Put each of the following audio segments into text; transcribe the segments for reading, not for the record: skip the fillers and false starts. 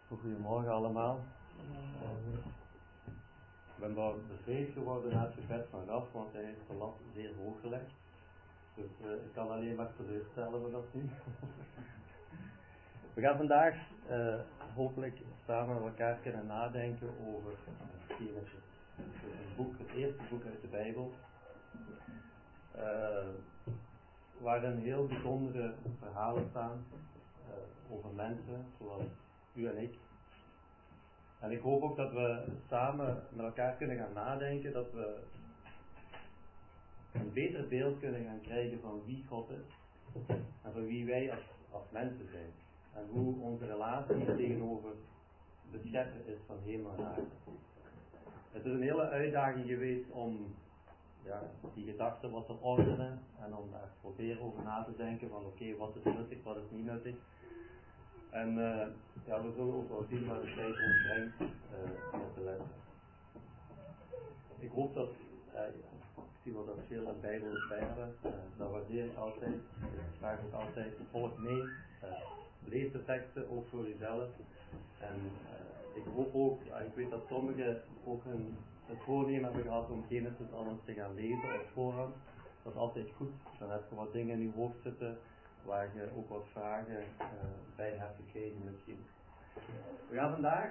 Goedemorgen allemaal. Ik ben wel bevreesd geworden na het gebed van Raf, want hij heeft de lat zeer hoog gelegd. Dus ik kan alleen maar teleurstellen we dat nu. We gaan vandaag hopelijk samen met elkaar kunnen nadenken over Genesis. Een boek, het eerste boek uit de Bijbel. Waarin heel bijzondere verhalen staan over mensen zoals u en ik. En ik hoop ook dat we samen met elkaar kunnen gaan nadenken, dat we een beter beeld kunnen gaan krijgen van wie God is en van wie wij als mensen zijn. En hoe onze relatie tegenover de schepper is van hemel en aarde. Het is een hele uitdaging geweest om die gedachten wat te ordenen en om daar proberen over na te denken van oké, wat is nuttig, wat is niet nuttig. En we zullen ook wel zien waar de tijd ons brengt met de lessen. Ik hoop dat, ik zie wel dat veel een Bijbel bij hebben, dat waardeer ik altijd. Ik vraag ook altijd, volg mee, lees de teksten ook voor uzelf. En ik hoop ook, ik weet dat sommigen ook het voornemen hebben gehad om Genesis alles te gaan lezen op voorhand. Dat is altijd goed, dan heb je wat dingen in je hoofd zitten waar je ook wat vragen bij hebt gekregen misschien. We gaan vandaag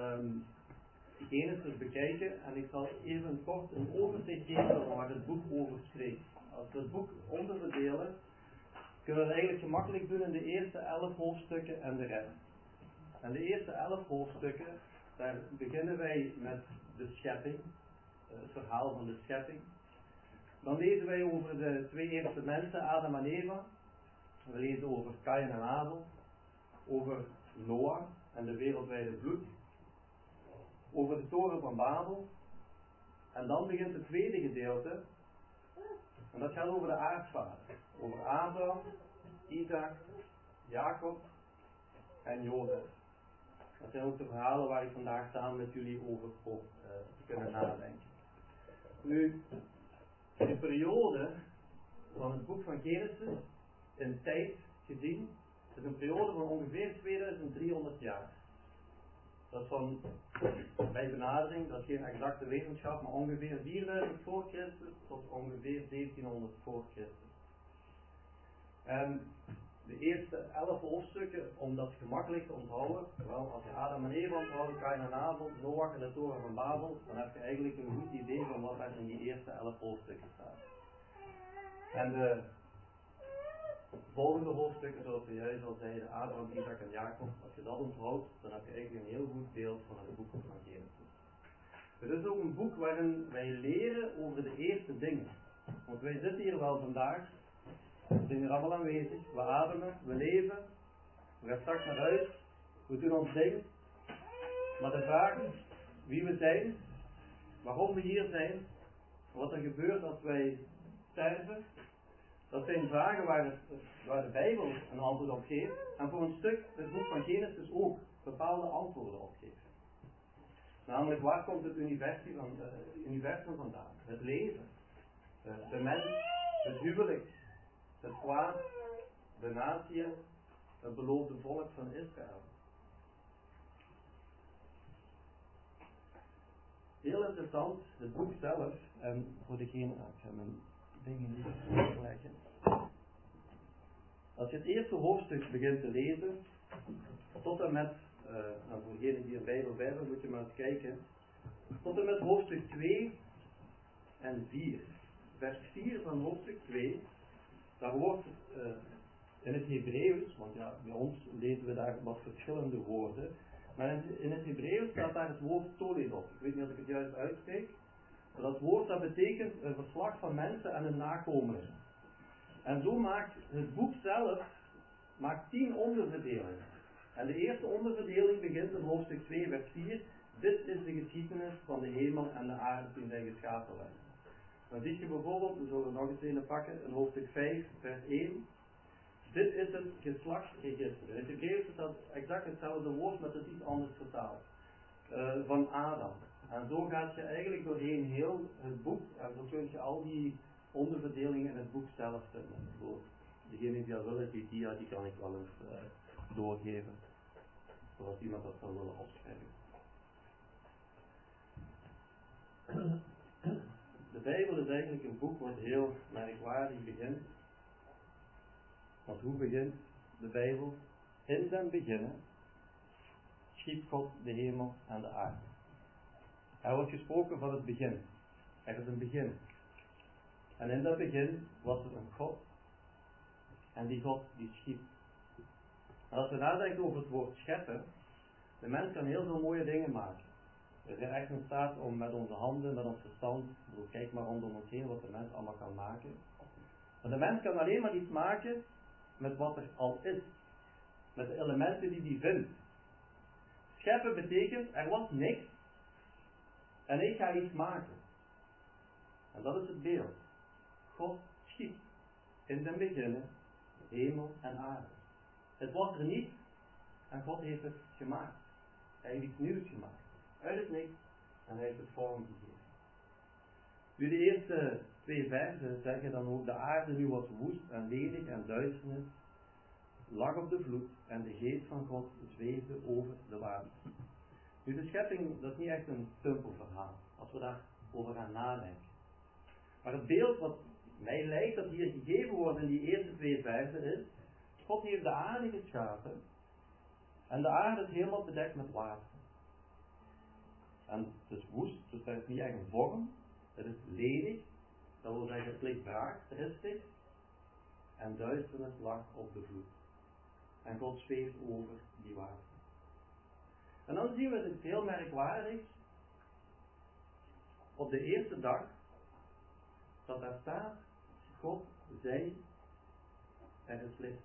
Genesis bekijken en ik zal even kort een overzicht geven waar het boek over spreekt. Als we het boek onderverdelen, kunnen we het eigenlijk gemakkelijk doen in de eerste 11 hoofdstukken en de rest. En de eerste 11 hoofdstukken, daar beginnen wij met de schepping, het verhaal van de schepping. Dan lezen wij over de twee eerste mensen, Adam en Eva. We lezen over Kain en Abel, over Noach en de wereldwijde vloed, over de toren van Babel. En dan begint het tweede gedeelte, en dat gaat over de aartsvader, over Abraham, Isaac, Jacob en Jozef. Dat zijn ook de verhalen waar ik vandaag samen met jullie over hoop te kunnen nadenken. Nu, de periode van het boek van Genesis, in tijd gezien, is een periode van ongeveer 2300 jaar. Dat is van, bij benadering, dat is geen exacte wetenschap, maar ongeveer 4000 voor Christus tot ongeveer 1700 voor Christus. En de eerste 11 hoofdstukken, om dat gemakkelijk te onthouden, wel, als je Adam en Eva onthoudt, Kain en Abel, Noach en de toren van Babel, dan heb je eigenlijk een goed idee van wat er in die eerste 11 hoofdstukken staat. En de volgende hoofdstukken, zoals we juist al zeiden, Abraham, Isaac en Jacob, als je dat onthoudt, dan heb je eigenlijk een heel goed beeld van het boek van Genesis. Het is ook een boek waarin wij leren over de eerste dingen. Want wij zitten hier wel vandaag, we zijn hier allemaal aanwezig, we ademen, we leven, we gaan straks naar huis, we doen ons ding. Maar de vraag wie we zijn, waarom we hier zijn, wat er gebeurt als wij sterven, dat zijn vragen waar de Bijbel een antwoord op geeft en voor een stuk het boek van Genesis ook bepaalde antwoorden op geeft. Namelijk, waar komt het universum vandaan? Het leven, de mens, het huwelijk, het kwaad, de natie, het beloofde volk van Israël. Heel interessant, het boek zelf, en voor degene, ik ga mijn dingen niet leggen. Als je het eerste hoofdstuk begint te lezen, tot en met, voor degenen die een Bijbel bij hebben, moet je maar eens kijken, tot en met hoofdstuk 2 en 4. Vers 4 van hoofdstuk 2, daar wordt in het Hebreeuws, want ja, bij ons lezen we daar wat verschillende woorden, maar in het Hebreeuws staat daar het woord toledot. Ik weet niet of ik het juist uitspreek, maar dat woord dat betekent een verslag van mensen en hun nakomelingen. En zo maakt het boek zelf 10 onderverdelingen. En de eerste onderverdeling begint in hoofdstuk 2 vers 4. Dit is de geschiedenis van de hemel en de aarde toen zij geschapen werden. Dan zie je bijvoorbeeld, we zullen nog eens een pakken, in hoofdstuk 5 vers 1. Dit is het geslachtsregister. In het Hebreeuws is dat exact hetzelfde woord, maar het is iets anders vertaald. Van Adam. En zo gaat je eigenlijk doorheen heel het boek. En zo kun je al die onderverdelingen in het boek zelf vinden. Voor degenen die dat willen, die kan ik wel eens doorgeven. zoals iemand dat zou willen opschrijven. De Bijbel is eigenlijk een boek wat heel merkwaardig begint. Want hoe begint de Bijbel? In den beginnen schiep God de hemel en de aarde. Er wordt gesproken van het begin. Er is een begin. En in dat begin was er een God. En die God die schiep. En als we nadenken over het woord scheppen, de mens kan heel veel mooie dingen maken. We zijn echt in staat om met onze handen, met ons verstand, kijk maar rondom ons heen wat de mens allemaal kan maken. Maar de mens kan alleen maar iets maken met wat er al is. Met de elementen die hij vindt. Scheppen betekent, er was niks en ik ga iets maken. En dat is het beeld. God schiep in den beginnen hemel en aarde. Het was er niet en God heeft het gemaakt. Hij heeft iets nieuws gemaakt. Uit het niks en hij heeft het vorm gegeven. Nu de eerste 2 versen zeggen dan ook, de aarde nu was woest en ledig en duisternis lag op de vloed en de geest van God zweefde over de wateren. Nu de schepping, dat is niet echt een simpel verhaal, als we daarover gaan nadenken. Maar het beeld wat mij lijkt dat hier gegeven wordt in die eerste 2 versen is, God heeft de aarde geschapen en de aarde is helemaal bedekt met water. En het is woest, dus er is niet echt een vorm, het is ledig, dat wil zeggen het ligt braak, tristig, en duisternis lag op de vloed. En God zweeft over die water. En dan zien we iets heel merkwaardigs. Op de eerste dag, dat daar staat, God zei, er is licht.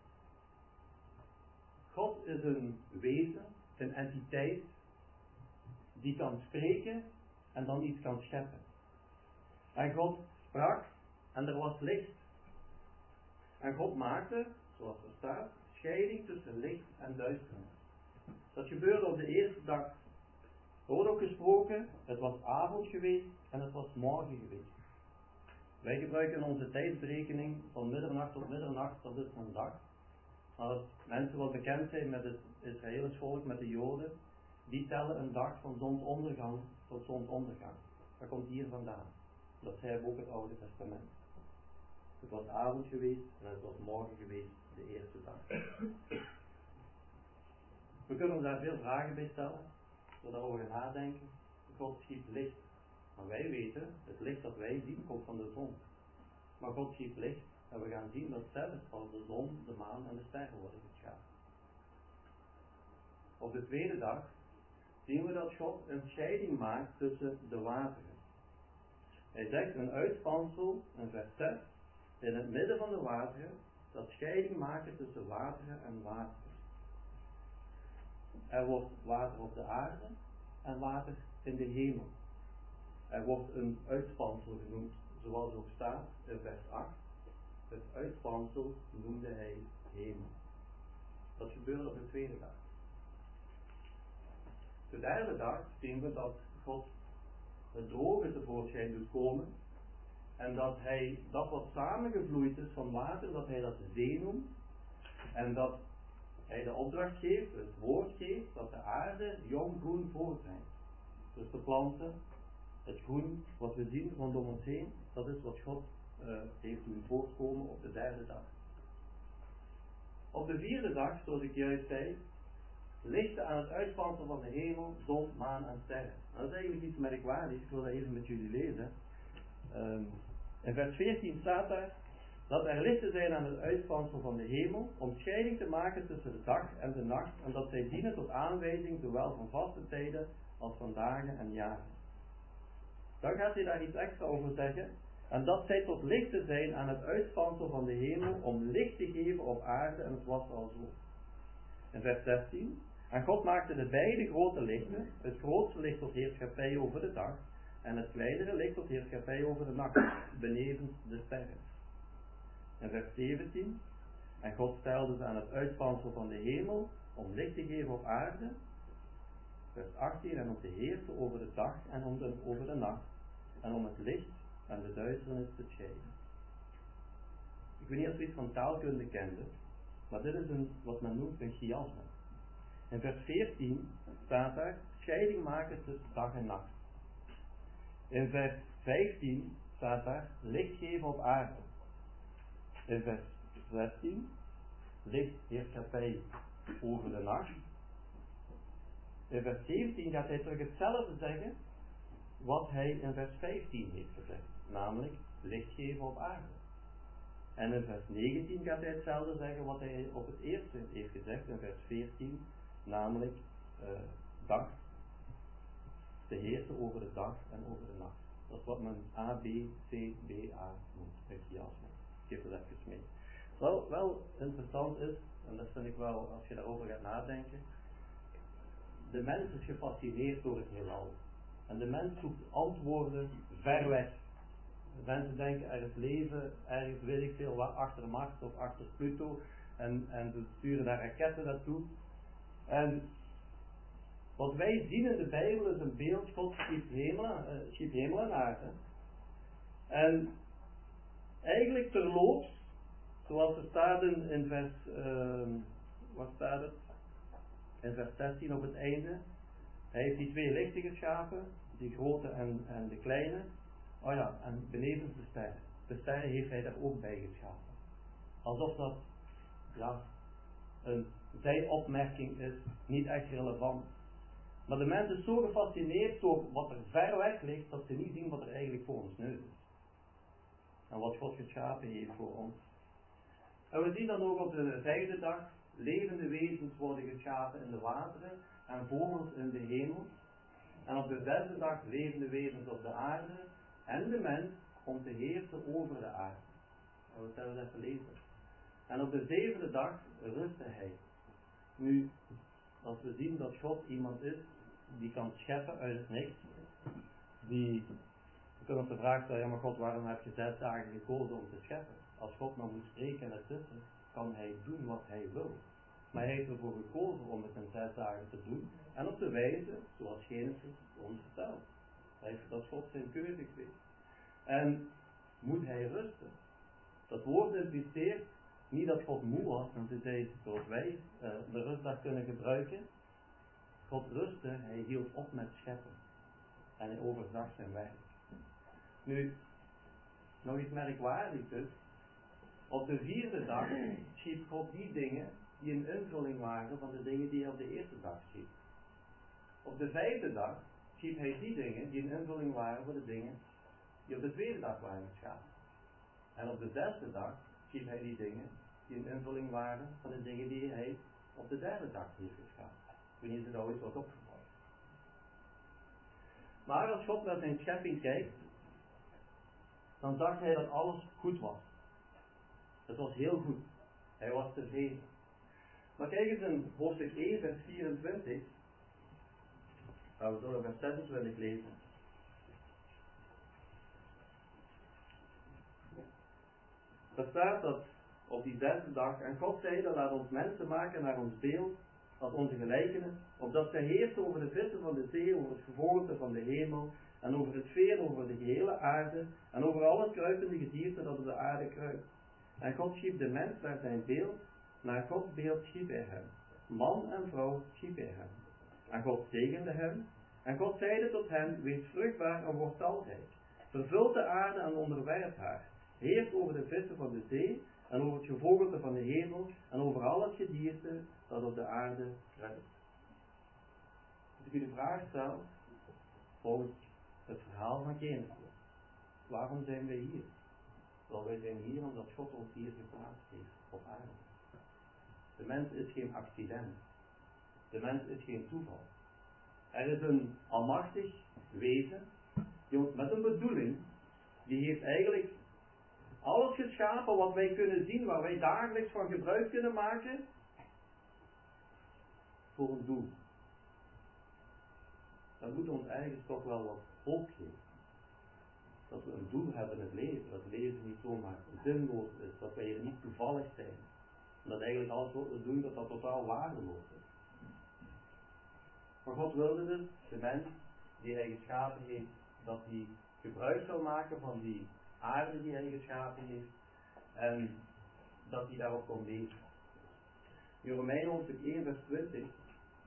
God is een wezen, een entiteit, die kan spreken en dan iets kan scheppen. En God sprak en er was licht. En God maakte, zoals er staat, scheiding tussen licht en duisternis. Dat gebeurde op de eerste dag. Er wordt ook gesproken, het was avond geweest en het was morgen geweest. Wij gebruiken onze tijdsberekening van middernacht tot middernacht, dat is een dag. Maar als mensen wat bekend zijn met het Israëlisch volk, met de Joden, die tellen een dag van zonsondergang tot zonsondergang. Dat komt hier vandaan. Dat schrijft ook het Oude Testament. Het was avond geweest en het was morgen geweest, de eerste dag. We kunnen ons daar veel vragen bij stellen, als we daarover gaan nadenken. God schiep licht. Maar wij weten, het licht dat wij zien komt van de zon. Maar God schiep licht en we gaan zien dat zelfs van de zon, de maan en de sterren worden geschapen. Op de tweede dag zien we dat God een scheiding maakt tussen de wateren. Hij zegt een uitspansel, in vers 6, in het midden van de wateren, dat scheiding maken tussen wateren en wateren. Er wordt water op de aarde en water in de hemel. Er wordt een uitspansel genoemd, zoals ook staat in vers 8. Het uitspansel noemde hij hemel. Dat gebeurde op de tweede dag. De derde dag zien we dat God het droge tevoorschijn doet komen. En dat hij dat wat samengevloeid is van water, dat hij dat zee noemt. En dat hij de opdracht geeft, het woord geeft, dat de aarde jong groen voortbrengt. Dus de planten, het groen wat we zien rondom ons heen, dat is wat God heeft doen voortkomen op de derde dag. Op de vierde dag, zoals ik juist zei, lichtte aan het uitspansel van de hemel, zon, maan en sterren. Dat is eigenlijk iets merkwaardigs, ik wil dat even met jullie lezen. In vers 14 staat daar dat er lichten zijn aan het uitspansel van de hemel, om scheiding te maken tussen de dag en de nacht, en dat zij dienen tot aanwijzing zowel van vaste tijden als van dagen en jaren. Dan gaat hij daar iets extra over zeggen, en dat zij tot lichten zijn aan het uitspansel van de hemel, om licht te geven op aarde, en het was al zo. In vers 16, en God maakte de beide grote lichten, het grootste licht tot heerschappij over de dag, en het kleinere licht tot heerschappij over de nacht, benevens de sterren. In vers 17, en God stelde ze aan het uitspansel van de hemel, om licht te geven op aarde. Vers 18, en om te heersen over de dag en over de nacht, en om het licht en de duisternis te scheiden. Ik weet niet of u iets van taalkunde kende, maar dit is wat men noemt een chiasme. In vers 14 staat daar scheiding maken tussen dag en nacht. In vers 15 staat daar licht geven op aarde. In vers 16 licht heerschappij over de nacht. In vers 17 gaat hij terug hetzelfde zeggen wat hij in vers 15 heeft gezegd. Namelijk licht geven op aarde. En in vers 19 gaat hij hetzelfde zeggen wat hij op het eerste heeft gezegd in vers 14. Namelijk dag. Te heersen over de dag en over de nacht. Dat is wat men A, B, C, B, A noemt. Echiasme. Ik geef het even mee. Wat wel interessant is, en dat vind ik wel als je daarover gaat nadenken. De mens is gefascineerd door het heelal. En de mens zoekt antwoorden ver weg. Mensen denken er is leven, ergens weet ik veel wat, achter Mars of achter Pluto. En ze sturen daar raketten naartoe. En wat wij zien in de Bijbel is een beeld, God schiep hemel en aarde. En eigenlijk terloops, zoals er staat in vers, wat staat het? In vers 16 op het einde. Hij heeft die twee lichten geschapen, die grote en de kleine. Oh ja, en benevens de sterren. De sterren heeft hij daar ook bij geschapen. Alsof dat, ja, een zijopmerking is, niet echt relevant. Maar de mens is zo gefascineerd door wat er ver weg ligt, dat ze niet zien wat er eigenlijk voor ons neus is. En wat God geschapen heeft voor ons. En we zien dan ook op de vijfde dag, levende wezens worden geschapen in de wateren en vogels in de hemel. En op de zesde dag levende wezens op de aarde en de mens om te heersen over de aarde. En we zullen het even lezen. En op de zevende dag rustte hij. Nu, als we zien dat God iemand is die kan scheppen uit het niks, we kunnen op de vraag stellen, ja maar God, waarom heb je 6 dagen gekozen om te scheppen? Als God nou moet spreken en ertussen, kan hij doen wat hij wil. Maar hij heeft ervoor gekozen om het in 6 dagen te doen en op de wijze zoals Genesis ons vertelt. Dat is God zijn keuze geweest. En moet hij rusten? Dat woord impliceert niet dat God moe was, want het is zoals wij de rustdag kunnen gebruiken. God rustte, hij hield op met scheppen. En hij overzag zijn werk. Nu, nog iets merkwaardigs is. Op de 4e dag schiep God die dingen die een invulling waren van de dingen die hij op de eerste dag schiep. Op de 5e dag schiep hij die dingen die een invulling waren van de dingen die op de 2e dag waren geschapen. En op de 6e dag schiep hij die dingen die een invulling waren van de dingen die hij op de 3e dag heeft geschapen. Ik weet niet of er nou iets wordt opgevallen. Maar als God naar zijn schepping kijkt, dan zag hij dat alles goed was. Het was heel goed. Hij was tevreden. Maar kijk eens in hoofdstuk 1, vers 24. Nou, we zullen vers 26 lezen. Daar staat dat op die 6e dag, en God zeide, laat ons mensen maken naar ons beeld, als onze gelijkenis, opdat zij heersen over de vissen van de zee, over het gevogelte van de hemel, en over het veen, over de gehele aarde, en over al het kruipende gedierte dat op de aarde kruipt. En God schiep de mens naar zijn beeld, naar Gods beeld schiep hij hem. Man en vrouw schiep hij hem. En God zegende hem, en God zeide tot hem, wees vruchtbaar en word talrijk. Vervult de aarde en onderwerp haar. Heers over de vissen van de zee, en over het gevogelte van de hemel, en over al het gedierte dat op de aarde kruipt. Als ik u de vraag stel, volgens het verhaal van Genesis, waarom zijn wij hier? Wel, wij zijn hier omdat God ons hier geplaatst heeft op aarde. De mens is geen accident. De mens is geen toeval. Er is een almachtig wezen, met een bedoeling, die heeft eigenlijk alles geschapen wat wij kunnen zien, waar wij dagelijks van gebruik kunnen maken, voor een doel. Dat moet ons eigenlijk toch wel wat hoop geven. Dat we een doel hebben in het leven, dat het leven niet zomaar zinloos is, dat wij er niet toevallig zijn. En dat eigenlijk alles wat we doen, dat totaal waardeloos is. Maar God wilde dus, de mens die hij geschapen heeft, dat hij gebruik zou maken van die aarde die hij geschapen heeft en dat hij daarop kon leven. In Romeinen hoofdstuk 1 vers 20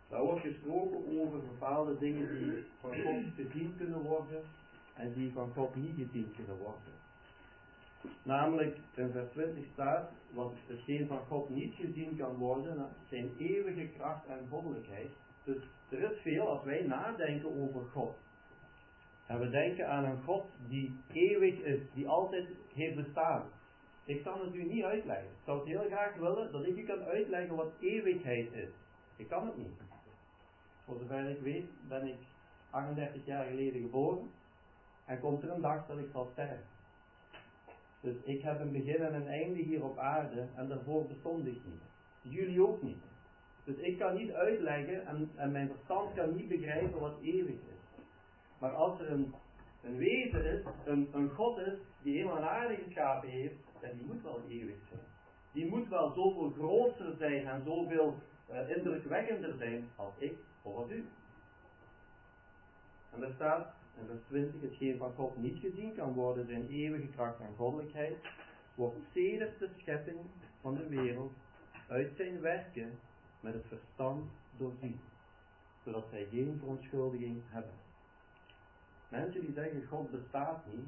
Daar wordt gesproken over bepaalde dingen die van God gezien kunnen worden en die van God niet gezien kunnen worden. Namelijk in vers 20 staat, wat hetgeen van God niet gezien kan worden, zijn eeuwige kracht en goddelijkheid. Dus er is veel als wij nadenken over God. En we denken aan een God die eeuwig is, die altijd heeft bestaan. Ik kan het u niet uitleggen. Ik zou het heel graag willen dat ik u kan uitleggen wat eeuwigheid is. Ik kan het niet. Voor zover ik weet ben ik 38 jaar geleden geboren en komt er een dag dat ik zal sterven. Dus ik heb een begin en een einde hier op aarde en daarvoor bestond ik niet. Jullie ook niet. Dus ik kan niet uitleggen en mijn verstand kan niet begrijpen wat eeuwig is. Maar als er een wezen is, een God is, die hemel en aarde geschapen heeft, dan die moet wel eeuwig zijn. Die moet wel zoveel groter zijn en zoveel indrukwekkender zijn als ik of als u. En er staat in vers 20, hetgeen van God niet gezien kan worden, zijn eeuwige kracht en goddelijkheid, wordt sedert de schepping van de wereld uit zijn werken met het verstand doorzien, zodat zij geen verontschuldiging hebben. Mensen die zeggen God bestaat niet,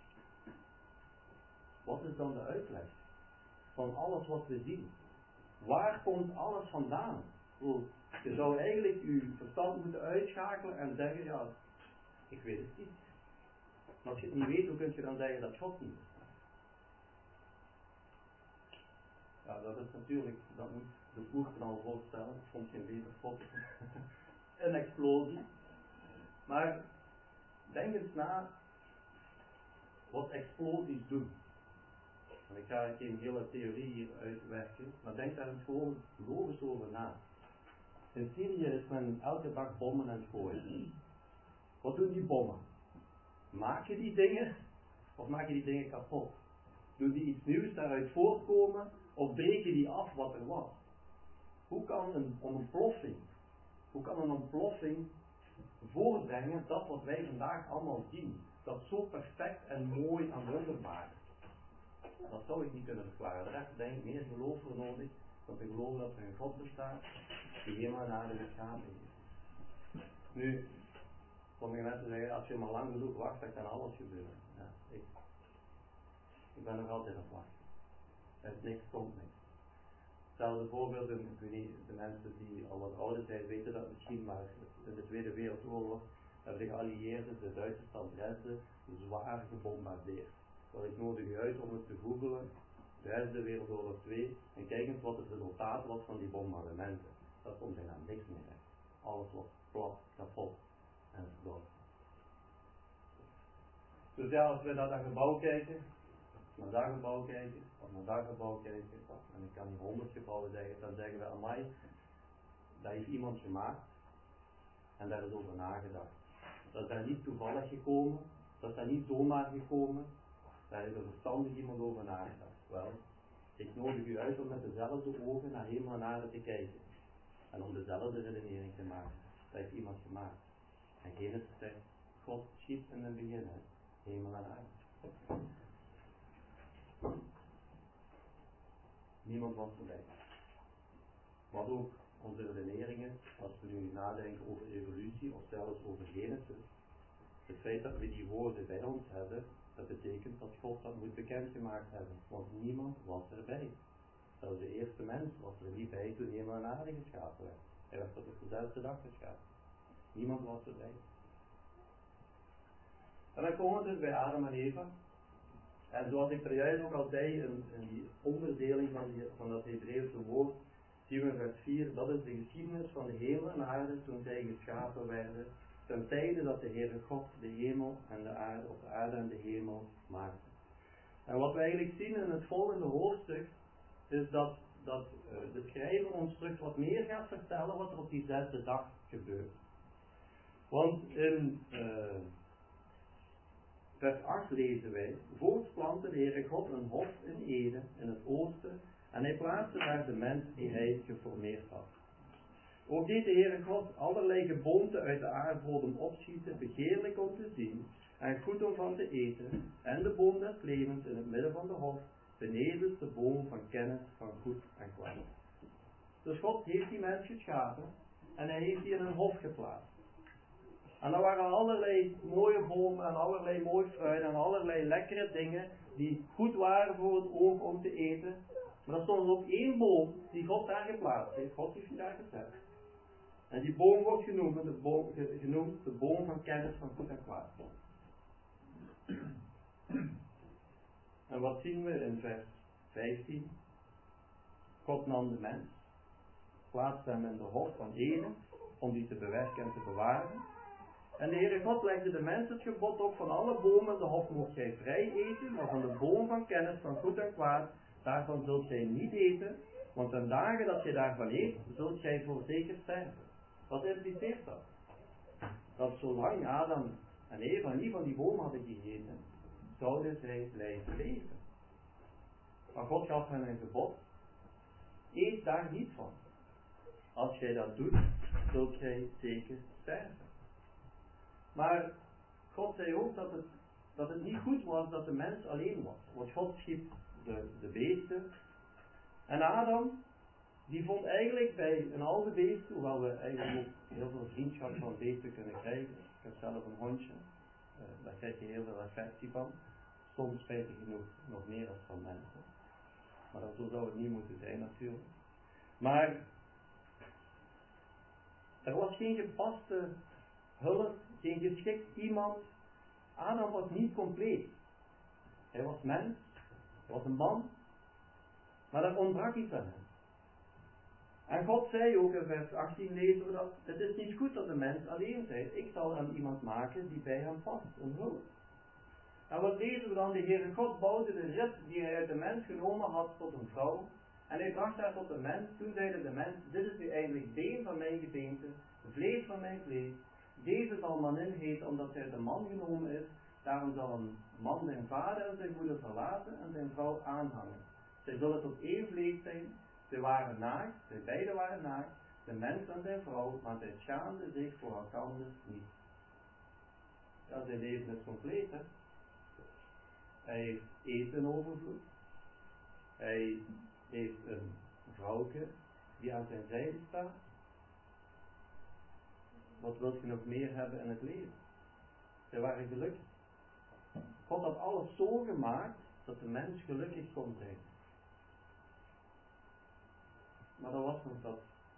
wat is dan de uitleg van alles wat we zien? Waar komt alles vandaan? Je zou eigenlijk uw verstand moeten uitschakelen en zeggen, ja, ik weet het niet. Maar als je het niet weet, hoe kun je dan zeggen dat God niet bestaat? Ja, dat is natuurlijk, dat moet de oerknal voorstellen, ik vond geen beter foto. Een explosie. Maar denk eens na wat explosies doen. En ik ga geen hele theorie hier uitwerken, maar denk daar eens gewoon logisch over na. In Syrië is men elke dag bommen aan het gooien. Wat doen die bommen? Maak je die dingen of maak je die dingen kapot? Doen die iets nieuws daaruit voortkomen of breken die af wat er was? Hoe kan een ontploffing voortbrengen dat wat wij vandaag allemaal zien? Dat zo perfect en mooi en wonderbaar is. Dat zou ik niet kunnen verklaren. Daar heb je denk ik meer geloof voor nodig dan te geloven dat er een God bestaat die hemel en aarde geschapen heeft. Nu, sommige mensen zeggen, als je maar lang genoeg wacht, dan kan alles gebeuren. Ja, ik ben nog altijd aan het wachten. Er is niks, komt niks. Hetzelfde voorbeeld, ik weet niet, de mensen die al wat ouder zijn weten dat misschien, maar in de Tweede Wereldoorlog hebben de geallieerden de Duitse stad Dresden zwaar gebombardeerd. Wel, ik nodig u uit om het te googelen, Dresden Wereldoorlog 2, en kijk eens wat het resultaat was van die bombardementen. Dat stond bijna niks meer recht. Alles was plat, kapot en verdord. Dus ja, als we naar dat gebouw kijken, naar dat gebouw kijken, of naar dat gebouw kijken, en ik kan hier 100 gebouwen zeggen, dan zeggen we, amai, dat heeft iemand gemaakt, en daar is over nagedacht. Dat is daar niet toevallig gekomen, dat is daar niet zomaar gekomen, daar heeft er verstandig iemand over nagedacht. Wel, ik nodig u uit om met dezelfde ogen naar hemel en aarde te kijken, en om dezelfde redenering te maken. Dat heeft iemand gemaakt. En Genesis zegt, God schiep in het begin, hemel en aarde. Niemand was erbij. Wat ook onze redeneringen, als we nu nadenken over evolutie of zelfs over Genesis, het feit dat we die woorden bij ons hebben, dat betekent dat God dat moet bekendgemaakt hebben. Want niemand was erbij. Zelfs de eerste mens was er niet bij toen hemel en aarde geschapen werd. Hij werd op de 6e dag geschapen. Niemand was erbij. En dan komen we dus bij Adam en Eva. En zoals ik er juist ook al zei, in die onderdeling van dat Hebreeuwse woord, zien we in vers 4, dat is de geschiedenis van de hemel en aarde toen zij geschapen werden, ten tijde dat de Heere God de hemel en de aarde, of de aarde en de hemel maakte. En wat we eigenlijk zien in het volgende hoofdstuk, is dat de schrijver ons terug wat meer gaat vertellen wat er op die 6e dag gebeurt. Want in vers 8 lezen wij, voorts plantte de Heere God een hof in Eden, in het oosten, en hij plaatste daar de mens die hij geformeerd had. Ook deed de Heere God allerlei geboomte uit de aardbodem opschieten, begeerlijk om te zien, en goed om van te eten, en de boom des levens in het midden van de hof, benevens de boom van kennis van goed en kwaad. Dus God heeft die mens geschapen, en hij heeft die in een hof geplaatst. En er waren allerlei mooie bomen en allerlei mooi fruit en allerlei lekkere dingen die goed waren voor het oog om te eten. Maar er stond ook één boom die God daar geplaatst heeft. God heeft die daar gezet. En die boom wordt genoemd de boom van kennis van goed en kwaad. En wat zien we in vers 15? God nam de mens, plaatste hem in de hof van Eden, om die te bewerken en te bewaren. En de Heere God legde de mens het gebod op: van alle bomen in de hof mocht jij vrij eten, maar van de boom van kennis van goed en kwaad, daarvan zult jij niet eten, want ten dagen dat jij daarvan eet, zult jij voorzeker sterven. Wat impliceert dat? Dat zolang Adam en Eva niet van die boom hadden gegeten, zouden zij blijven leven. Maar God gaf hen een gebod: eet daar niet van. Als jij dat doet, zult jij zeker sterven. Maar God zei ook dat het niet goed was dat de mens alleen was. Want God schiep de beesten. En Adam, die vond eigenlijk bij een al de beesten, hoewel we eigenlijk ook heel veel vriendschap van beesten kunnen krijgen. Ik heb zelf een hondje, daar krijg je heel veel affectie van. Soms spijtig genoeg nog meer dan van mensen. Maar zo zou het niet moeten zijn natuurlijk. Maar er was geen gepaste hulp, geen geschikt iemand. Adam was niet compleet. Hij was mens, hij was een man, maar er ontbrak iets aan hem. En God zei ook in vers 18 lezen we dat: het is niet goed dat de mens alleen is. Ik zal hem iemand maken die bij hem past, een hulp. En wat lezen we dan? De Heere God bouwde de rib die hij uit de mens genomen had tot een vrouw. En hij bracht haar tot de mens. Toen zeide de mens: dit is nu eindelijk been van mijn gebeente, vlees van mijn vlees. Deze zal manin heten omdat hij de man genomen is. Daarom zal een man zijn vader en zijn moeder verlaten en zijn vrouw aanhangen. Zij zullen tot één vlees zijn. Zij waren naakt, zij beiden waren naakt, de mens en zijn vrouw, maar zij schaamden zich voor elkaar niet. Ja, zijn leven is compleet, hè. Hij heeft eten in overvloed. Hij heeft een vrouwke die aan zijn zijde staat. Wat wilt je nog meer hebben in het leven? Zij waren gelukkig. God had alles zo gemaakt dat de mens gelukkig kon zijn. Maar er was nog dat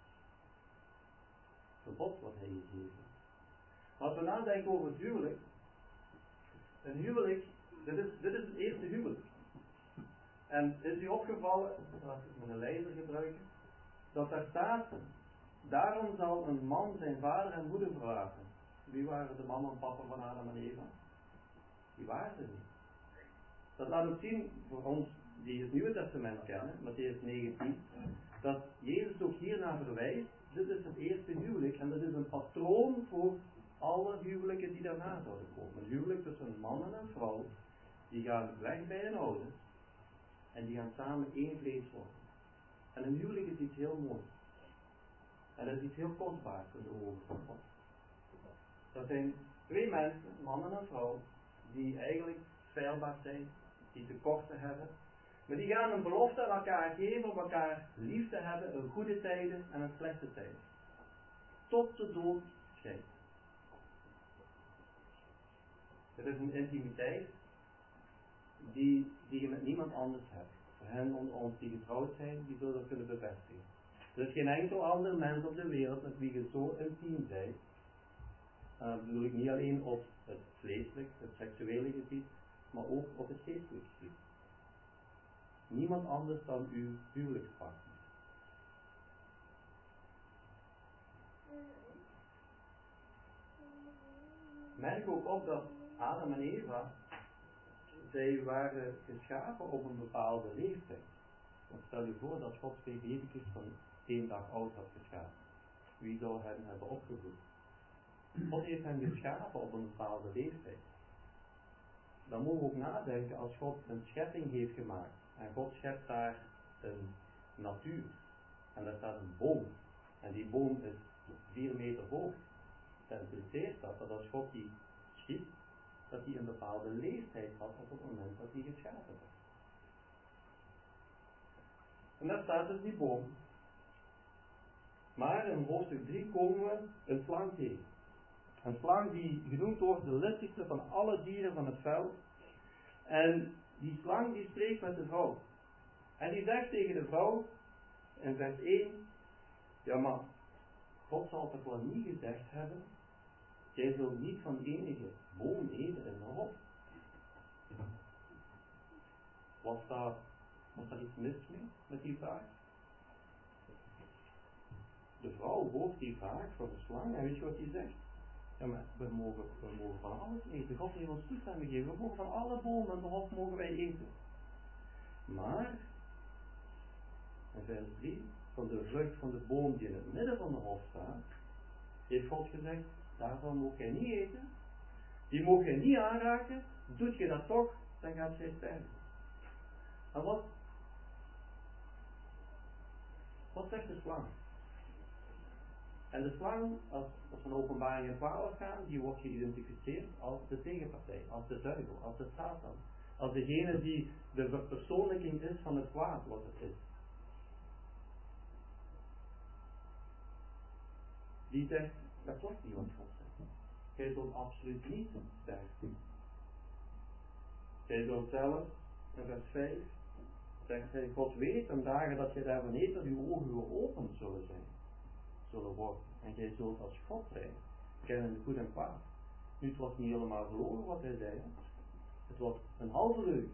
verbod wat hij gegeven. Als we nadenken over het huwelijk. Een huwelijk, dit is het eerste huwelijk. En is u opgevallen, laat ik mijn lezer gebruiken, dat daar staat: daarom zal een man zijn vader en moeder verlaten. Wie waren de mama en papa van Adam en Eva? Die waren er niet. Dat laat ook zien voor ons die het Nieuwe Testament kennen, Mattheüs 19, dat Jezus ook hiernaar verwijst. Dit is het eerste huwelijk en dat is een patroon voor alle huwelijken die daarna zouden komen. Een huwelijk tussen een man en een vrouw, die gaan weg bij hun ouders en die gaan samen één vlees worden. En een huwelijk is iets heel moois. En dat is iets heel kostbaars in de ogen van God. Dat zijn twee mensen, een man en een vrouw, die eigenlijk feilbaar zijn, die tekorten hebben. Maar die gaan een belofte aan elkaar geven om elkaar lief te hebben in goede tijden en in slechte tijden. Tot de dood scheidt. Het is een intimiteit die je met niemand anders hebt. Voor hen onder ons die getrouwd zijn, die zullen dat kunnen bevestigen. Er is geen enkel ander mens op de wereld met wie je zo intiem bent. En dat bedoel ik niet alleen op het vleeselijk, het seksuele gebied, maar ook op het geestelijke gebied. Niemand anders dan uw huwelijkspartner. Merk ook op dat Adam en Eva, zij waren geschapen op een bepaalde leeftijd. Want stel je voor dat God twee baby's van 1 dag oud had geschapen. Wie zou hen hebben opgevoed? God heeft hen geschapen op een bepaalde leeftijd. Dan mogen we ook nadenken als God een schepping heeft gemaakt. En God schept daar een natuur. En daar staat een boom. En die boom is 4 meter hoog. Dat impliceert dat als God die schiep, dat hij een bepaalde leeftijd had op het moment dat hij geschapen werd. En daar staat dus die boom. Maar in hoofdstuk 3 komen we een slang tegen. Een slang die genoemd wordt de listigste van alle dieren van het veld. En die slang die spreekt met de vrouw. En die zegt tegen de vrouw in vers 1, ja maar God zal toch wel niet gezegd hebben, jij zult niet van enige boom eten in de hof. Was daar iets mis mee met die vraag? De vrouw hoort die vraag van de slang en weet je wat die zegt? Ja, maar we mogen van alles eten. God heeft ons toestemming gegeven. We mogen van alle bomen in de hof mogen wij eten. Maar, in vers 3, van de vrucht van de boom die in het midden van de hof staat, heeft God gezegd, daarvan mocht jij niet eten. Die mocht jij niet aanraken. Doet je dat toch, dan gaat jij sterven. En wat zegt de slang? En de slang, als we naar Openbaring 12 gaan, die wordt geïdentificeerd als de tegenpartij, als de duivel, als de Satan. Als degene die de verpersoonlijking is van het kwaad wat het is. Die zegt, dat klopt niet wat God zegt. Jij zult absoluut niet sterven. Jij zult zelf, in vers 5, zegt hij, God weet aan dagen dat je daarvan eet, dat uw ogen geopend zullen worden. En jij zult als God zijn, kennen goed en kwaad. Nu, het was niet helemaal gelogen wat hij zei. Het was een halve leugen.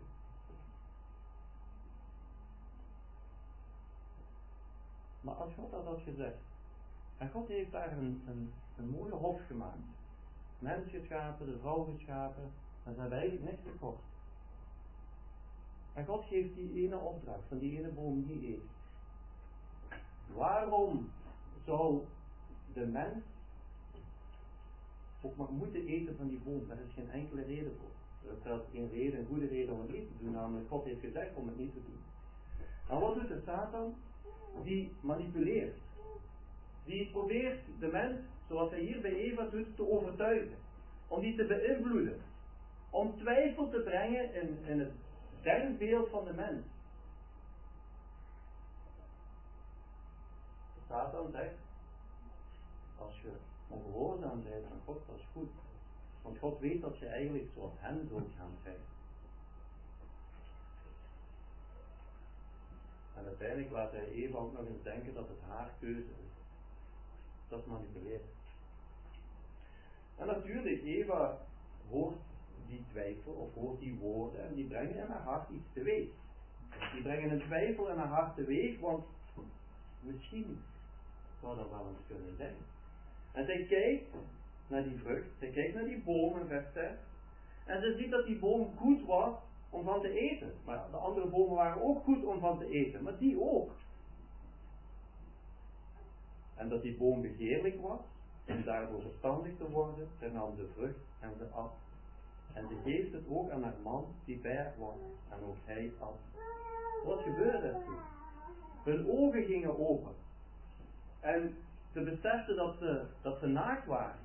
Maar als God dat had gezegd, en God heeft daar een mooie hof gemaakt. Mens geschapen, de vrouw geschapen, en ze hebben eigenlijk niks tekort. En God geeft die ene opdracht, van die ene boom niet eten. Waarom zou de mens ook maar moeten eten van die boom? Daar is geen enkele reden voor. Er is zelfs geen reden, een goede reden om het niet te doen, namelijk God heeft gezegd om het niet te doen. En wat doet de Satan? Die manipuleert. Die probeert de mens, zoals hij hier bij Eva doet, te overtuigen. Om die te beïnvloeden. Om twijfel te brengen in het denkbeeld van de mens. De Satan zegt, als je ongehoorzaam bent aan God, dat is goed. Want God weet dat je eigenlijk zoals hem zult gaan zijn. En uiteindelijk laat hij Eva ook nog eens denken dat het haar keuze is. Dat is manipuleren. En natuurlijk, Eva hoort die twijfel of hoort die woorden en die brengen in haar hart iets teweeg. Die brengen een twijfel in haar hart teweeg, want misschien zou dat wel eens kunnen zijn. En zij kijkt naar die vrucht, zij kijkt naar die boom in vers 6 en ze ziet dat die boom goed was om van te eten. Maar de andere bomen waren ook goed om van te eten, maar die ook. En dat die boom begeerlijk was, om daardoor verstandig te worden, zij nam de vrucht en ze at. En ze geeft het ook aan haar man die bij haar was, en ook hij at. Wat gebeurde er toen? Hun ogen gingen open. En ze beseften dat ze naakt waren.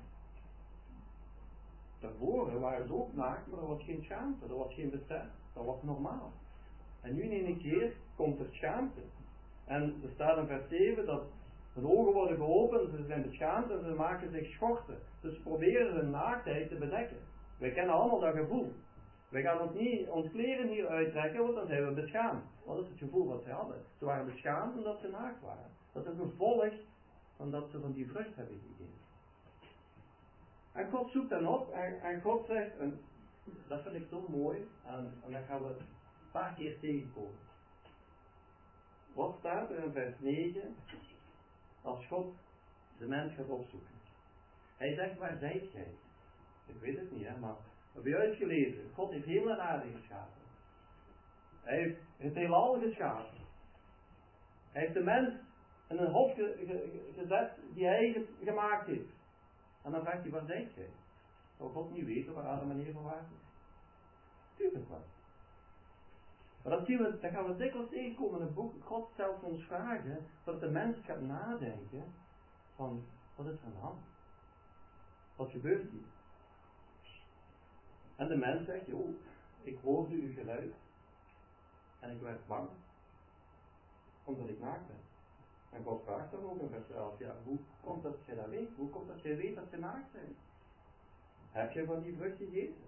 Daarvoor waren ze ook naakt, maar er was geen schaamte, er was geen besef, dat was normaal. En nu in één keer komt er schaamte. En er staat in vers 7 dat hun ogen worden geopend, ze zijn beschaamd en ze maken zich schorten. Dus ze proberen hun naaktheid te bedekken. Wij kennen allemaal dat gevoel. Wij gaan ons niet ons kleren hier uittrekken, want dan zijn we beschaamd. Wat is het gevoel wat zij hadden? Ze waren beschaamd omdat ze naakt waren. Dat is een gevolg van dat ze van die vrucht hebben gegeven. En God zoekt dan op en God zegt, en dat vind ik zo mooi, en dat gaan we een paar keer tegenkomen. Wat staat er in vers 9 als God de mens gaat opzoeken? Hij zegt, waar zijt gij? Ik weet het niet, hè, maar heb je uitgelezen? God heeft heel en aarde geschapen. Hij heeft het heelal geschapen. Hij heeft de mens in een hof gezet die hij gemaakt heeft. En dan vraagt hij, waar zijt gij? Zou God niet weten waar Adam en Eva waren? Tuurlijk wel. Maar dat gaan we dikwijls tegenkomen in het boek. God stelt ons vragen, zodat de mens gaat nadenken van, wat is er aan de hand? Wat gebeurt hier? En de mens zegt, joh, ik hoorde uw geluid en ik werd bang, omdat ik naakt ben. En God vraagt dan ook in vers 11, ja, hoe komt dat jij dat weet? Hoe komt dat jij weet dat ze naakt zijn? Heb je van die vrucht gegeten?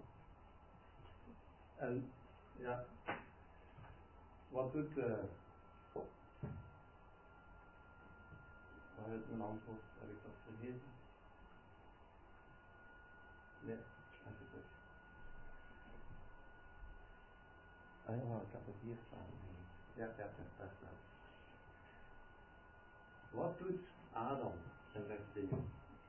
En ja, wat doet, waar is mijn antwoord? Heb ik dat vergeten? Nee, even terug. Ah ja, ik heb het hier staan. Ja, vers 11. Wat doet Adam in vers 7?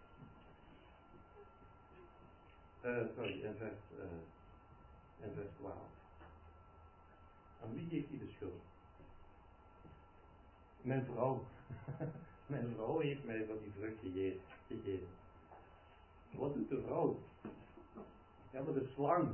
In vers 12. Aan wie geeft hij de schuld? Mijn vrouw. Mijn vrouw heeft mij van die vrucht gegeven. Wat doet de vrouw? Ja, maar de slang.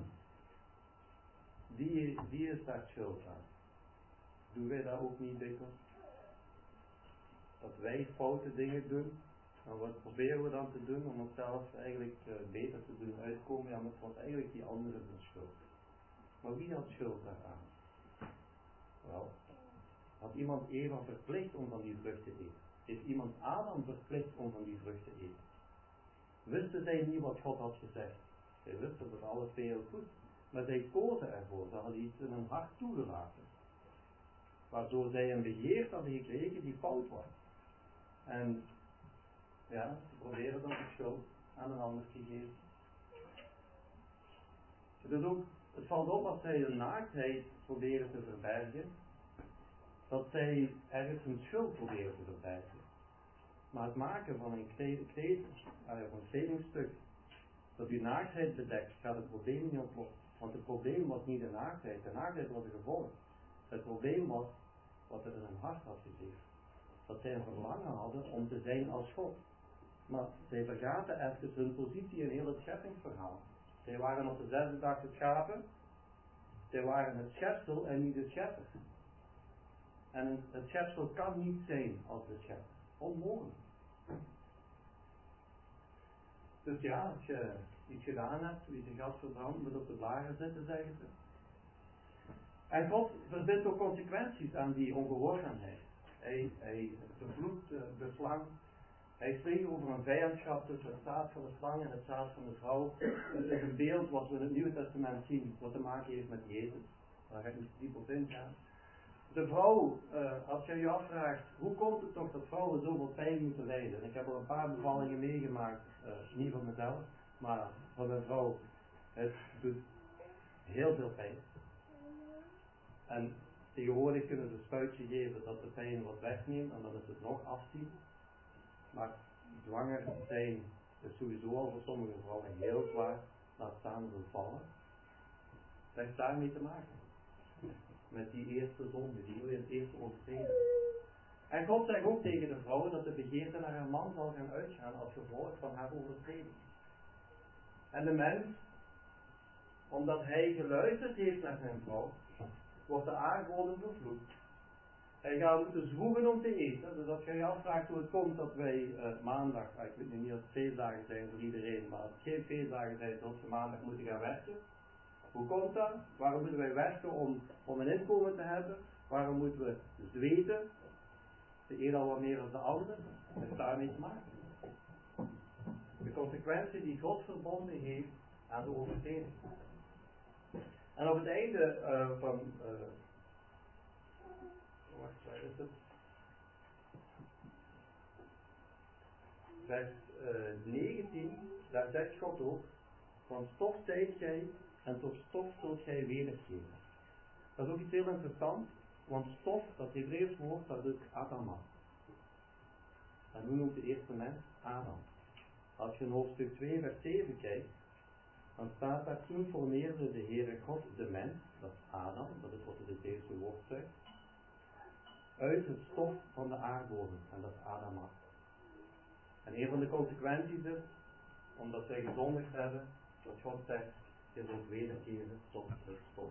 Die is daar schuld aan. Doen wij dat ook niet dikwijls? Dat wij foute dingen doen. En wat proberen we dan te doen om onszelf eigenlijk beter te doen uitkomen? Ja, maar het was eigenlijk die andere zijn schuld. Maar wie had schuld daaraan? Wel, had iemand Eva verplicht om van die vrucht te eten? Heeft iemand Adam verplicht om van die vrucht te eten? Wisten zij niet wat God had gezegd? Zij wisten dat alles heel goed. Maar zij kozen ervoor. Ze hadden iets in hun hart toegelaten. Waardoor zij een begeerte hadden gekregen die fout was. En ja, ze proberen dan de schuld aan een ander te geven. Het valt op als zij hun naaktheid proberen te verbergen, dat zij ergens hun schuld proberen te verbergen. Maar het maken van een kledingstuk dat uw naaktheid bedekt, gaat het probleem niet oplossen. Want het probleem was niet de naaktheid was een gevolg. Het probleem was wat er in hun hart had gezeten. Dat zij een verlangen hadden om te zijn als God. Maar zij vergaten even hun positie in heel het scheppingsverhaal. Zij waren op de zesde dag de schapen. Zij waren het schepsel en niet de schepper. En het schepsel kan niet zijn als de schepper. Onmogelijk. Dus ja, als je iets gedaan hebt, wie zijn gas verbrandt, moet op de blaren zitten, zeggen ze. En God verbindt ook consequenties aan die ongehoorzaamheid. Hij vervloekt de slang. Hij spreekt over een vijandschap tussen het zaad van de slang en het zaad van de vrouw. Het is een beeld wat we in het Nieuwe Testament zien, wat te maken heeft met Jezus. Daar ga ik niet diep op ingaan. De vrouw, als je je afvraagt, hoe komt het toch dat vrouwen zoveel pijn moeten lijden? En ik heb al een paar bevallingen meegemaakt, niet van mezelf, maar van mijn vrouw. Het doet heel veel pijn. En tegenwoordig kunnen ze een spuitje geven dat de pijn wat wegneemt en dan is het nog afzien. Maar zwanger zijn is sowieso al voor sommige vrouwen heel zwaar, laat staan vallen. Dat heeft daarmee te maken. Met die eerste zonde, die eerste overtreding. En God zegt ook tegen de vrouw dat de begeerte naar haar man zal gaan uitgaan als gevolg van haar overtreding. En de mens, omdat hij geluisterd heeft naar zijn vrouw, wordt de aardbodem vervloekt. Hij gaat moeten zwoegen om te eten. Dus als je je afvraagt hoe het komt dat wij maandag, ik weet niet of het feestdagen zijn voor iedereen, maar als het geen feestdagen zijn, dat we maandag moeten gaan werken. Hoe komt dat? Waarom moeten wij werken om een inkomen te hebben? Waarom moeten we zweten? De een al wat meer dan de ander. Dat heeft daarmee te maken. De consequentie die God verbonden heeft aan de overtreding. En op het einde waar is het? Vers 19, daar zegt God ook, van stof zijt gij en tot stof zult gij wederkeren. Dat is ook iets heel interessants, want stof, dat Hebreeuws woord, dat is Adama. En hoe noemt de eerste mens? Adam. Als je in hoofdstuk 2 vers 7 kijkt, dan staat daar, toen formeerde de Heere God de mens, dat is Adam, dat is wat het eerste woord zegt, uit het stof van de aardbodem, en dat is Adama. En een van de consequenties is, omdat zij gezondigd hebben, dat God zegt, je zult wederkeren tot het stof.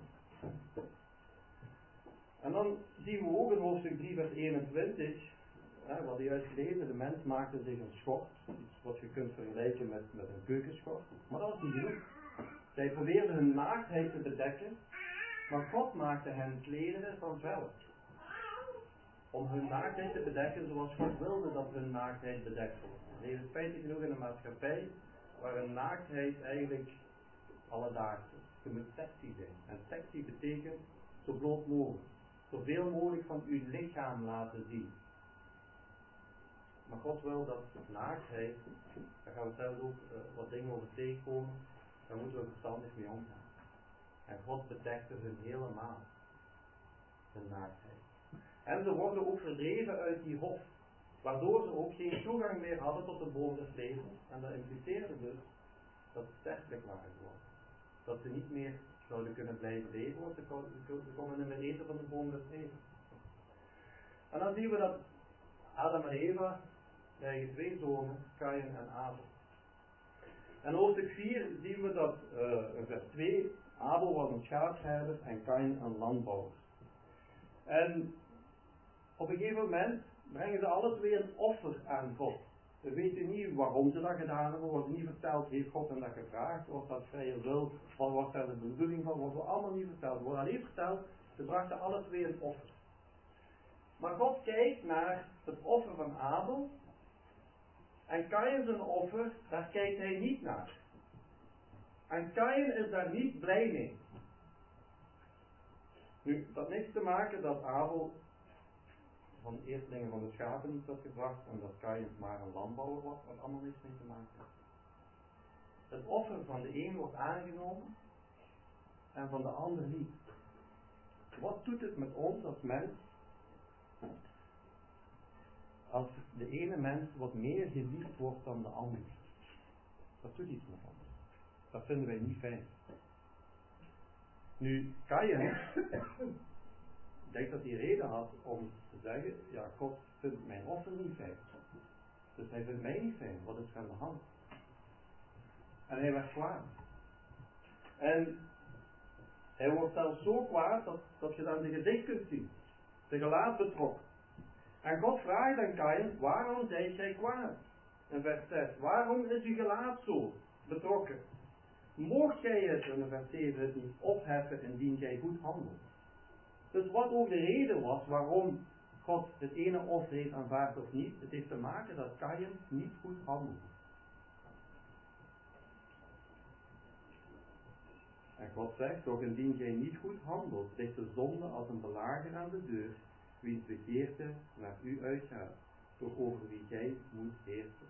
En dan zien we ook in hoofdstuk 3 vers 21, we hadden juist gelezen, de mens maakte zich een schort, iets wat je kunt vergelijken met een keukenschort, maar dat was niet genoeg. Zij probeerden hun naaktheid te bedekken, maar God maakte hen klederen van vel. om hun naaktheid te bedekken zoals God wilde dat hun naaktheid bedekt wordt. We leven spijtig genoeg in een maatschappij waar een naaktheid eigenlijk alledaags is. Je moet sexy zijn. En sexy betekent zo bloot mogelijk. Zoveel mogelijk van uw lichaam laten zien. Maar God wil dat naaktheid, daar gaan we zelfs ook wat dingen over tegenkomen, daar moeten we verstandig mee omgaan. En God bedekte hun helemaal, hun naaktheid. En ze worden ook verdreven uit die hof, waardoor ze ook geen toegang meer hadden tot de boom des levens. En dat impliceerde dus dat ze sterfelijk waren geworden. Dat ze niet meer zouden kunnen blijven leven, want ze konden niet meer eten van de boom des levens. En dan zien we dat Adam en Eva krijgen 2 zonen, Kaïn en Abel. En hoofdstuk 4 zien we dat in vers 2, Abel was een schaapherder en Kaïn een landbouwer. En op een gegeven moment brengen ze alle 2 een offer aan God. We weten niet waarom ze dat gedaan hebben, wordt niet verteld, heeft God hen dat gevraagd, was dat vrije wil, wat was daar de bedoeling van, wordt allemaal niet verteld. Er wordt alleen verteld, ze brachten alle 2 een offer. Maar God kijkt naar het offer van Abel. En Kaïn zijn offer, daar kijkt hij niet naar. En Kaïn is daar niet blij mee. Nu, dat heeft niks te maken dat Abel van de eerstelingen van de schapen iets had gebracht en dat Kaïn maar een landbouwer was, wat allemaal niks mee te maken heeft. Het offer van de een wordt aangenomen en van de ander niet. Wat doet het met ons als mens? Als de ene mens wat meer geliefd wordt dan de ander. Dat doet iets met ons. Dat vinden wij niet fijn. Nu, Kaïn, ik denk dat hij reden had om te zeggen, ja, God vindt mijn offer niet fijn. Dus hij vindt mij niet fijn. Wat is er aan de hand? En hij werd kwaad. En hij wordt zelfs zo kwaad dat je dan zijn gezicht kunt zien. Zijn gelaat betrok. En God vraagt aan Kaïn, waarom zijt gij kwaad? In vers 6, waarom is uw gelaat zo betrokken? Moogt gij het, in vers 7, het niet opheffen indien gij goed handelt? Dus wat ook de reden was waarom God het ene offer heeft aanvaard of niet, het heeft te maken dat Kaïn niet goed handelde. En God zegt, doch indien gij niet goed handelt, ligt de zonde als een belager aan de deur, wiens begeerte naar u uitgaat, door over wie gij moet heersen.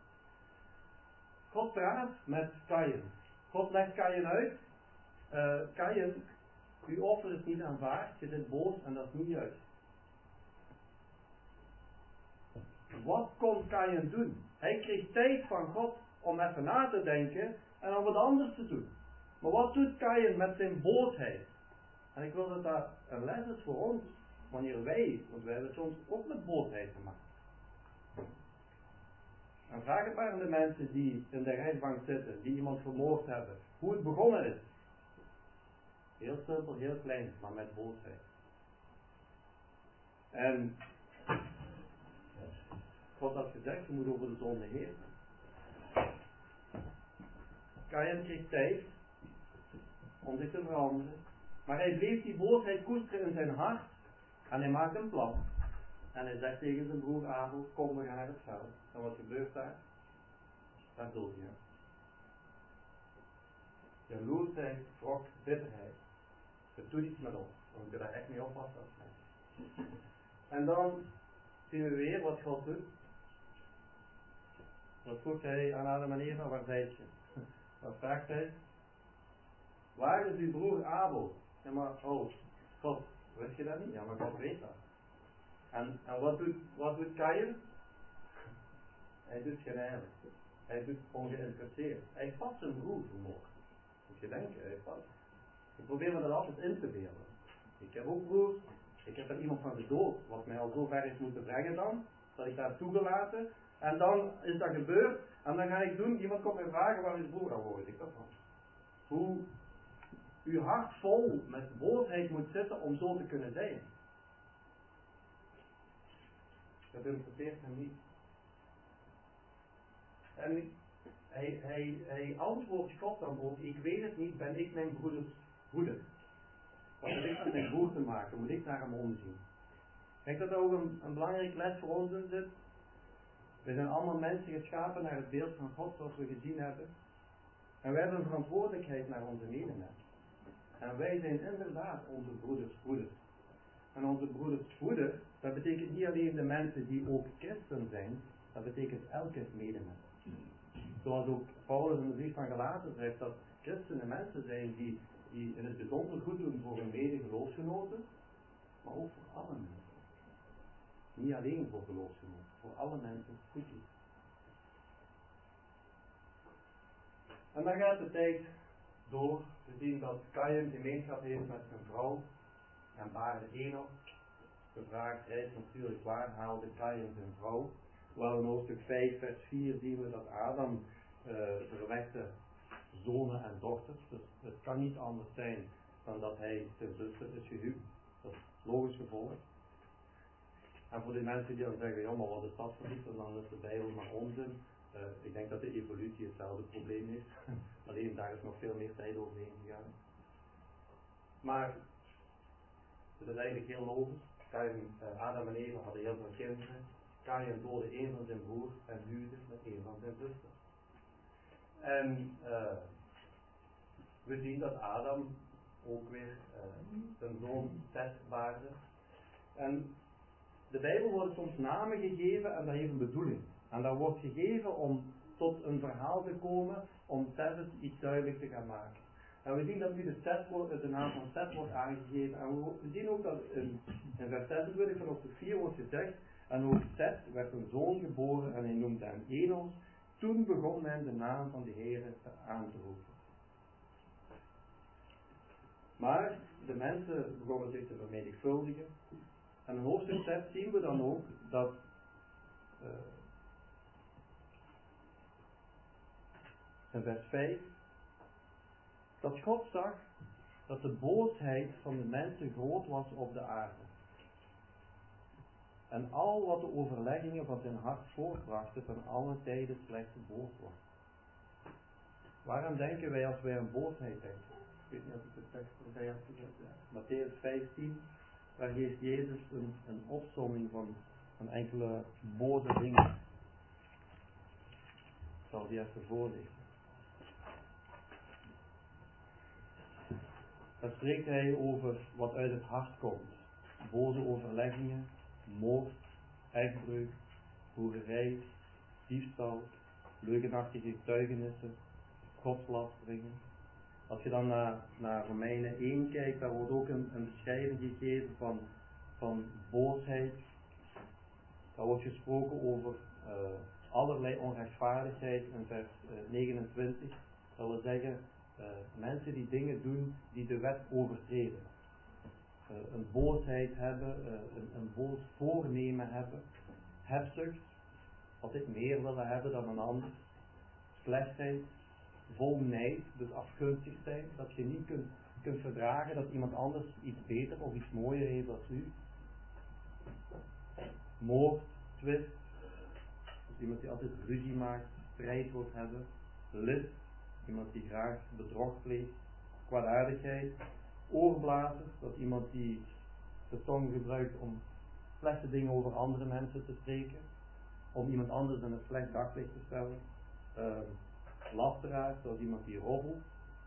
God praat met Kaïn. God legt Kaïn uit, Kaïn, uw offer is niet aanvaard, je bent boos en dat is niet juist. Wat kon Kaïn doen? Hij kreeg tijd van God om even na te denken en om wat anders te doen. Maar wat doet Kaïn met zijn boosheid? En ik wil dat dat een les is voor ons, wanneer wij, want wij hebben soms ook met boosheid te maken. En vraag het maar aan de mensen die in de rechtbank zitten, die iemand vermoord hebben, hoe het begonnen is. Heel simpel, heel klein, maar met boosheid. En God had gezegd, je moet over de zonde heersen. Kaïn kreeg tijd om zich te veranderen, maar hij bleef die boosheid koesteren in zijn hart en hij maakt een plan. En hij zegt tegen zijn broer Abel, kom, we gaan naar het veld. En wat gebeurt daar? Daar dood je. Jaloersheid, wrok, bitterheid. Het doet iets met ons. We moeten daar echt mee oppassen als mensen. En dan zien we weer wat God doet. Wat vroeg hij aan Adam en Eva, waar zijt je? Wat vraagt hij? Waar is uw broer Abel? Ja maar, oh, God, weet je dat niet? Ja maar God weet dat. En wat doet Kaïn? Hij doet geen eigenlijk. Hij doet ongeïnteresseerd. Hij past zijn broer vermoord. Moet je denken, hij past. Ik probeer me dat altijd in te beelden. Ik heb ook broers. Ik heb er iemand van gedood, wat mij al zo ver heeft moeten brengen dan. Dat ik daar toegelaten. En dan is dat gebeurd. En dan ga ik doen, iemand komt mij vragen waar is broer, dan hoor ik dat van. Hoe uw hart vol met boosheid moet zitten om zo te kunnen zijn. Dat interesseert hem niet. En hij antwoordt God dan ook, ik weet het niet, ben ik mijn broeders broeder? Wat heb ik met mijn broer te maken? Moet ik naar hem omzien? denk dat er ook een belangrijke les voor ons in zit. We zijn allemaal mensen geschapen naar het beeld van God, zoals we gezien hebben. En wij hebben een verantwoordelijkheid naar onze medemensen. En wij zijn inderdaad onze broeders broeders. En onze broeders broeders, dat betekent niet alleen de mensen die ook christen zijn, dat betekent elke medemens. Zoals ook Paulus in de brief van Galaten zegt, dat christenen mensen zijn die in het bijzonder goed doen voor hun medegeloofsgenoten, maar ook voor alle mensen. Niet alleen voor geloofsgenoten, voor alle mensen goed doen. En dan gaat de tijd door. We zien dat Kaïn gemeenschap heeft met zijn vrouw en baarde Enoch. De vraag rijst natuurlijk, waar haalde Kaïn zijn vrouw? Wel in hoofdstuk 5 vers 4 zien we dat Adam verwekte zonen en dochters. Dus het kan niet anders zijn dan dat hij zijn zuster is gehuwd. Dat is logisch gevolg. En voor die mensen die dan zeggen, ja maar wat is dat voor iets, en dan is de Bijbel maar onzin. Ik denk dat de evolutie hetzelfde probleem heeft. Alleen daar is nog veel meer tijd overheen gegaan. Maar het is eigenlijk heel logisch. Adam en Eva hadden heel veel kinderen. Kaïn doodde een van zijn broers en huwde met een van zijn zusters. En we zien dat Adam ook weer zijn zoon Seth baarde. En de Bijbel wordt soms namen gegeven en dat heeft een bedoeling. En dat wordt gegeven om tot een verhaal te komen, om Seth iets duidelijk te gaan maken. En we zien dat nu de naam van Seth wordt aangegeven. En we zien ook dat in vers 26 van hoofdstuk 4 wordt gezegd, en ook Seth werd een zoon geboren en hij noemde hem Enos. Toen begon men de naam van de Heere aan te roepen. Maar de mensen begonnen zich te vermenigvuldigen. En in hoofdstuk 6 zien we dan ook dat in vers 5 dat God zag dat de boosheid van de mensen groot was op de aarde. En al wat de overleggingen van zijn hart voortbrachten van alle tijden slechts boos was. Waarom denken wij als wij aan boosheid denken? Ik weet niet of ik de tekst erbij heb gezet. Mattheüs 15, daar geeft Jezus een opsomming van enkele boze dingen. Ik zal die even voorlezen. Daar spreekt hij over wat uit het hart komt. Boze overleggingen, moord, echtbreuk, hoererij, diefstal, leugenachtige getuigenissen, godslasteringen. Als je dan naar Romeinen 1 kijkt, daar wordt ook een beschrijving gegeven van boosheid. Daar wordt gesproken over allerlei onrechtvaardigheid in vers 29. Dat wil zeggen, mensen die dingen doen die de wet overtreden. Een boosheid hebben, een boos voornemen hebben, hebzucht, altijd meer willen hebben dan een ander, slechtheid, vol nijd, dus afgunstig zijn, dat je niet kunt verdragen dat iemand anders iets beter of iets mooier heeft dan u. Moord, twist, dus iemand die altijd ruzie maakt, strijd wil hebben, list, iemand die graag bedrog pleegt, kwaadaardigheid, oorblazer, dat iemand die de tong gebruikt om slechte dingen over andere mensen te spreken, om iemand anders in een slecht daglicht te stellen, lasteraar, zoals iemand die roddelt,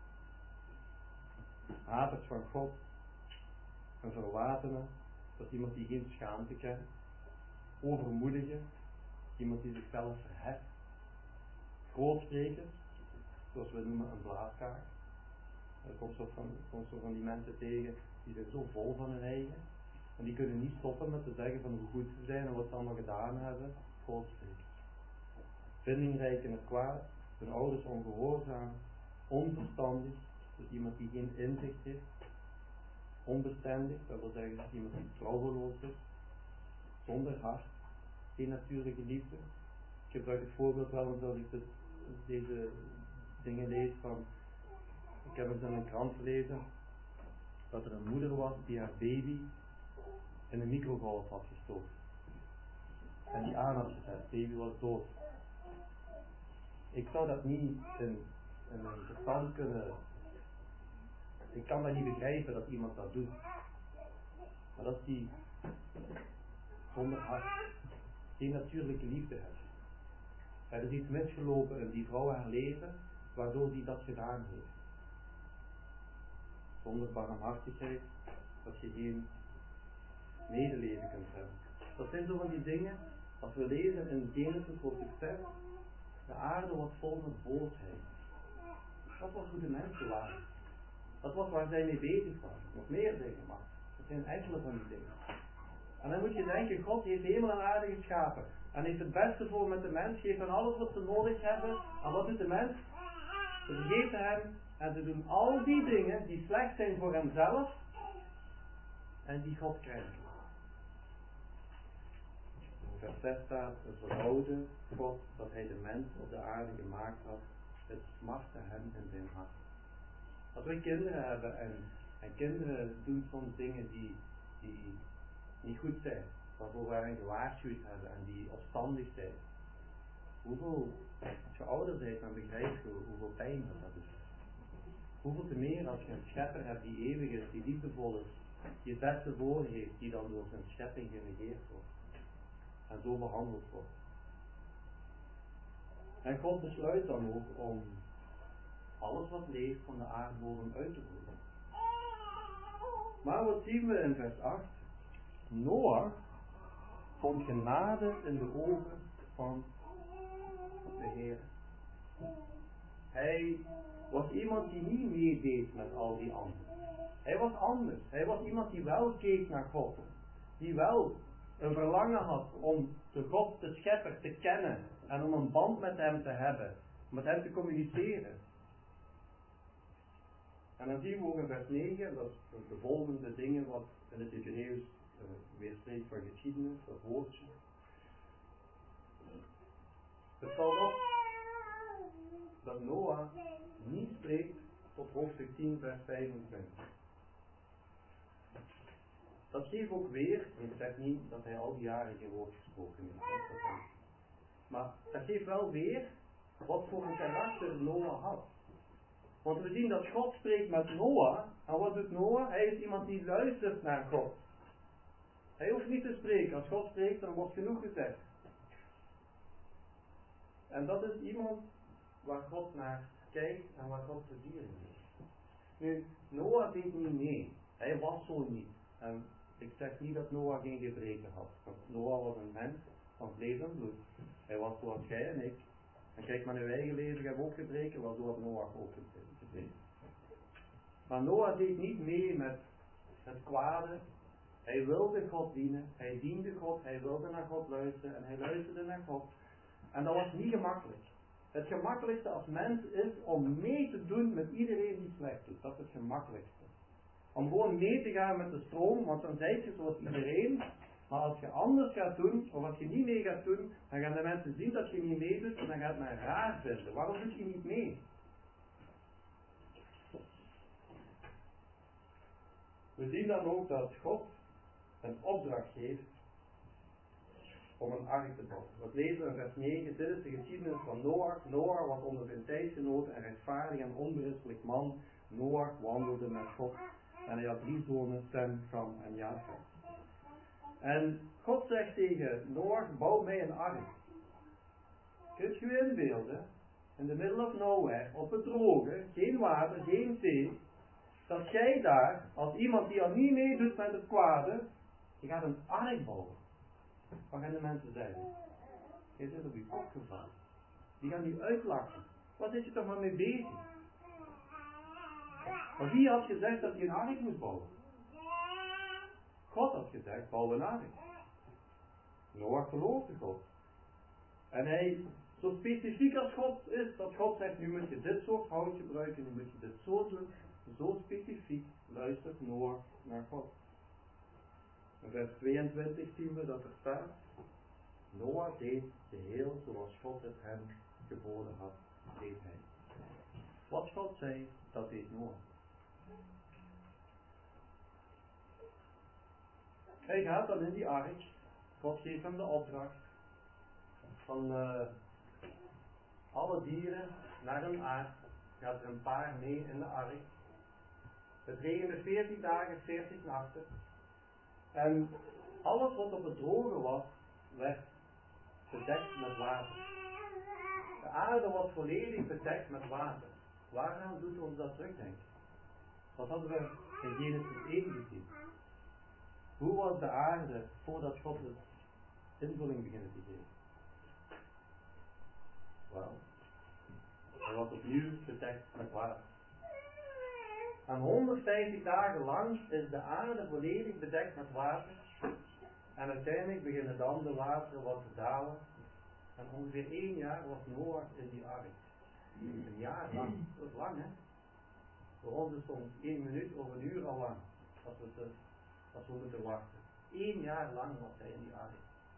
haters van God, een verwatene, dat is iemand die geen schaamte kent, overmoedige, iemand die zichzelf verheft, grootsprekers, zoals we noemen een blaaskaak. Er komt zo van die mensen tegen, die zijn zo vol van hun eigen, en die kunnen niet stoppen met te zeggen van hoe goed ze zijn en wat ze allemaal gedaan hebben, grootsprekers. Vindingrijk in het kwaad, hun ouders ongehoorzaam, onverstandig, dus iemand die geen inzicht heeft, onbestendig, dat wil zeggen iemand die trouweloos is, zonder hart, geen natuurlijke liefde. Ik gebruik het voorbeeld wel eens als ik deze dingen lees van, ik heb eens in een krant gelezen dat er een moeder was die haar baby in een microgolf had gestoken en die aan had gezet, de baby was dood. Ik zou dat niet in mijn verstand kunnen, ik kan dat niet begrijpen dat iemand dat doet. Maar dat is zonder hart. Geen natuurlijke liefde heeft. Er is iets misgelopen in die vrouw haar leven, waardoor die dat gedaan heeft. Zonder barmhartigheid, dat je geen medeleven kunt hebben. Dat zijn zo van die dingen, als we lezen in Genesis hoofdstuk 6, de aarde was vol met boosheid. Dat was hoe de mensen waren. Dat was waar zij mee bezig waren. Nog meer dingen, maar dat zijn enkele van die dingen. En dan moet je denken, God heeft hemel en aarde geschapen. En heeft het beste voor met de mens, geeft hen alles wat ze nodig hebben. En wat doet de mens? Ze vergeten hem en ze doen al die dingen die slecht zijn voor hemzelf en die God krijgt. In vers 6 staat, het verhouden God dat hij de mens op de aarde gemaakt had, het smachtte hem in zijn hart. Als wij kinderen hebben en kinderen doen soms dingen die niet goed zijn, waarvoor wij hen gewaarschuwd hebben en die opstandig zijn. Als je ouder bent, dan begrijp je hoeveel pijn dat is. Hoeveel te meer als je een schepper hebt die eeuwig is, die liefdevol is, die het beste voor heeft, die dan door zijn schepping genegeerd wordt. En zo behandeld wordt. En God besluit dan ook om alles wat leeft van de aardbodem uit te roeien. Maar wat zien we in vers 8? Noach vond genade in de ogen van de Heer. Hij was iemand die niet meedeed met al die anderen. Hij was anders. Hij was iemand die wel keek naar God. Die wel een verlangen had om de God, de schepper, te kennen. En om een band met hem te hebben. Met hem te communiceren. En dan zien we ook in vers 9, dat is de volgende dingen wat in het Hebreeuws weer spreekt van geschiedenis, dat woordje. Het valt op dat Noach niet spreekt tot hoofdstuk 10 vers 25. Dat geeft ook weer, ik zeg niet dat hij al die jaren geen woord gesproken heeft, maar dat geeft wel weer wat voor een karakter Noach had. Want we zien dat God spreekt met Noach, en wat doet Noach? Hij is iemand die luistert naar God. Hij hoeft niet te spreken, als God spreekt dan wordt genoeg gezegd. En dat is iemand waar God naar kijkt en waar God plezier in heeft. Nu, Noach deed niet mee. Hij was zo niet. En ik zeg niet dat Noach geen gebreken had. Want Noach was een mens van vlees en bloed. Hij was zoals jij en ik. En kijk maar naar uw eigen leven, ik heb ook gebreken, wel zo had Noach ook gebreken. Maar Noach deed niet mee met het kwade. Hij wilde God dienen, hij diende God, hij wilde naar God luisteren en hij luisterde naar God. En dat was niet gemakkelijk. Het gemakkelijkste als mens is om mee te doen met iedereen die slecht is. Dat is het gemakkelijkste. Om gewoon mee te gaan met de stroom, want dan zijt je zoals iedereen. Maar als je anders gaat doen, of als je niet mee gaat doen, dan gaan de mensen zien dat je niet meedoet en dan gaat men raar vinden. Waarom doe je niet mee? We zien dan ook dat God een opdracht geeft om een ark te bouwen. Dat lezen we in vers 9. Dit is de geschiedenis van Noach. Noach was onder zijn tijdgenoten een rechtvaardig en onberispelijk man. Noach wandelde met God en hij had 3 zonen, Sem, Cham en Jafet. En God zegt tegen Noach, bouw mij een ark. Kunt je je inbeelden, in the middle of nowhere, op het droge, geen water, geen zee, dat jij daar, als iemand die al niet meedoet met het kwade, je gaat een ark bouwen. Wat gaan de mensen zeggen? Je zit op je kop gevallen. Die gaan je uitlachen. Wat zit je toch maar mee bezig? Maar wie had gezegd dat je een ark moest bouwen? God had gezegd, bouw een ark. Noach geloofde God. En hij, zo specifiek als God is, dat God zegt, nu moet je dit soort hout gebruiken, nu moet je dit zo doen. Zo specifiek luistert Noach naar God. In vers 22 zien we dat er staat, Noach deed geheel zoals God het hem geboden had, deed hij. Wat God zei, dat deed Noach. Hij gaat dan in die ark, God geeft hem de opdracht van alle dieren naar een ark, gaat er een paar mee in de ark. Het regende 40 dagen, 40 nachten. En Alles wat op het droge was, werd bedekt met water. De aarde was volledig bedekt met water. Waaraan doet ons dat terugdenken? Wat hadden we in Genesis 1 gezien? Hoe was de aarde voordat God het invulling beginnen te geven? Wel, hij was opnieuw bedekt met water. En 150 dagen lang is de aarde volledig bedekt met water. En uiteindelijk beginnen dan de wateren wat te dalen. En ongeveer 1 jaar was Noach in die ark. Een jaar lang. Dat is lang, hè? Voor ons is soms 1 minuut of een uur al lang. Als we moeten wachten. 1 jaar lang was hij in die ark.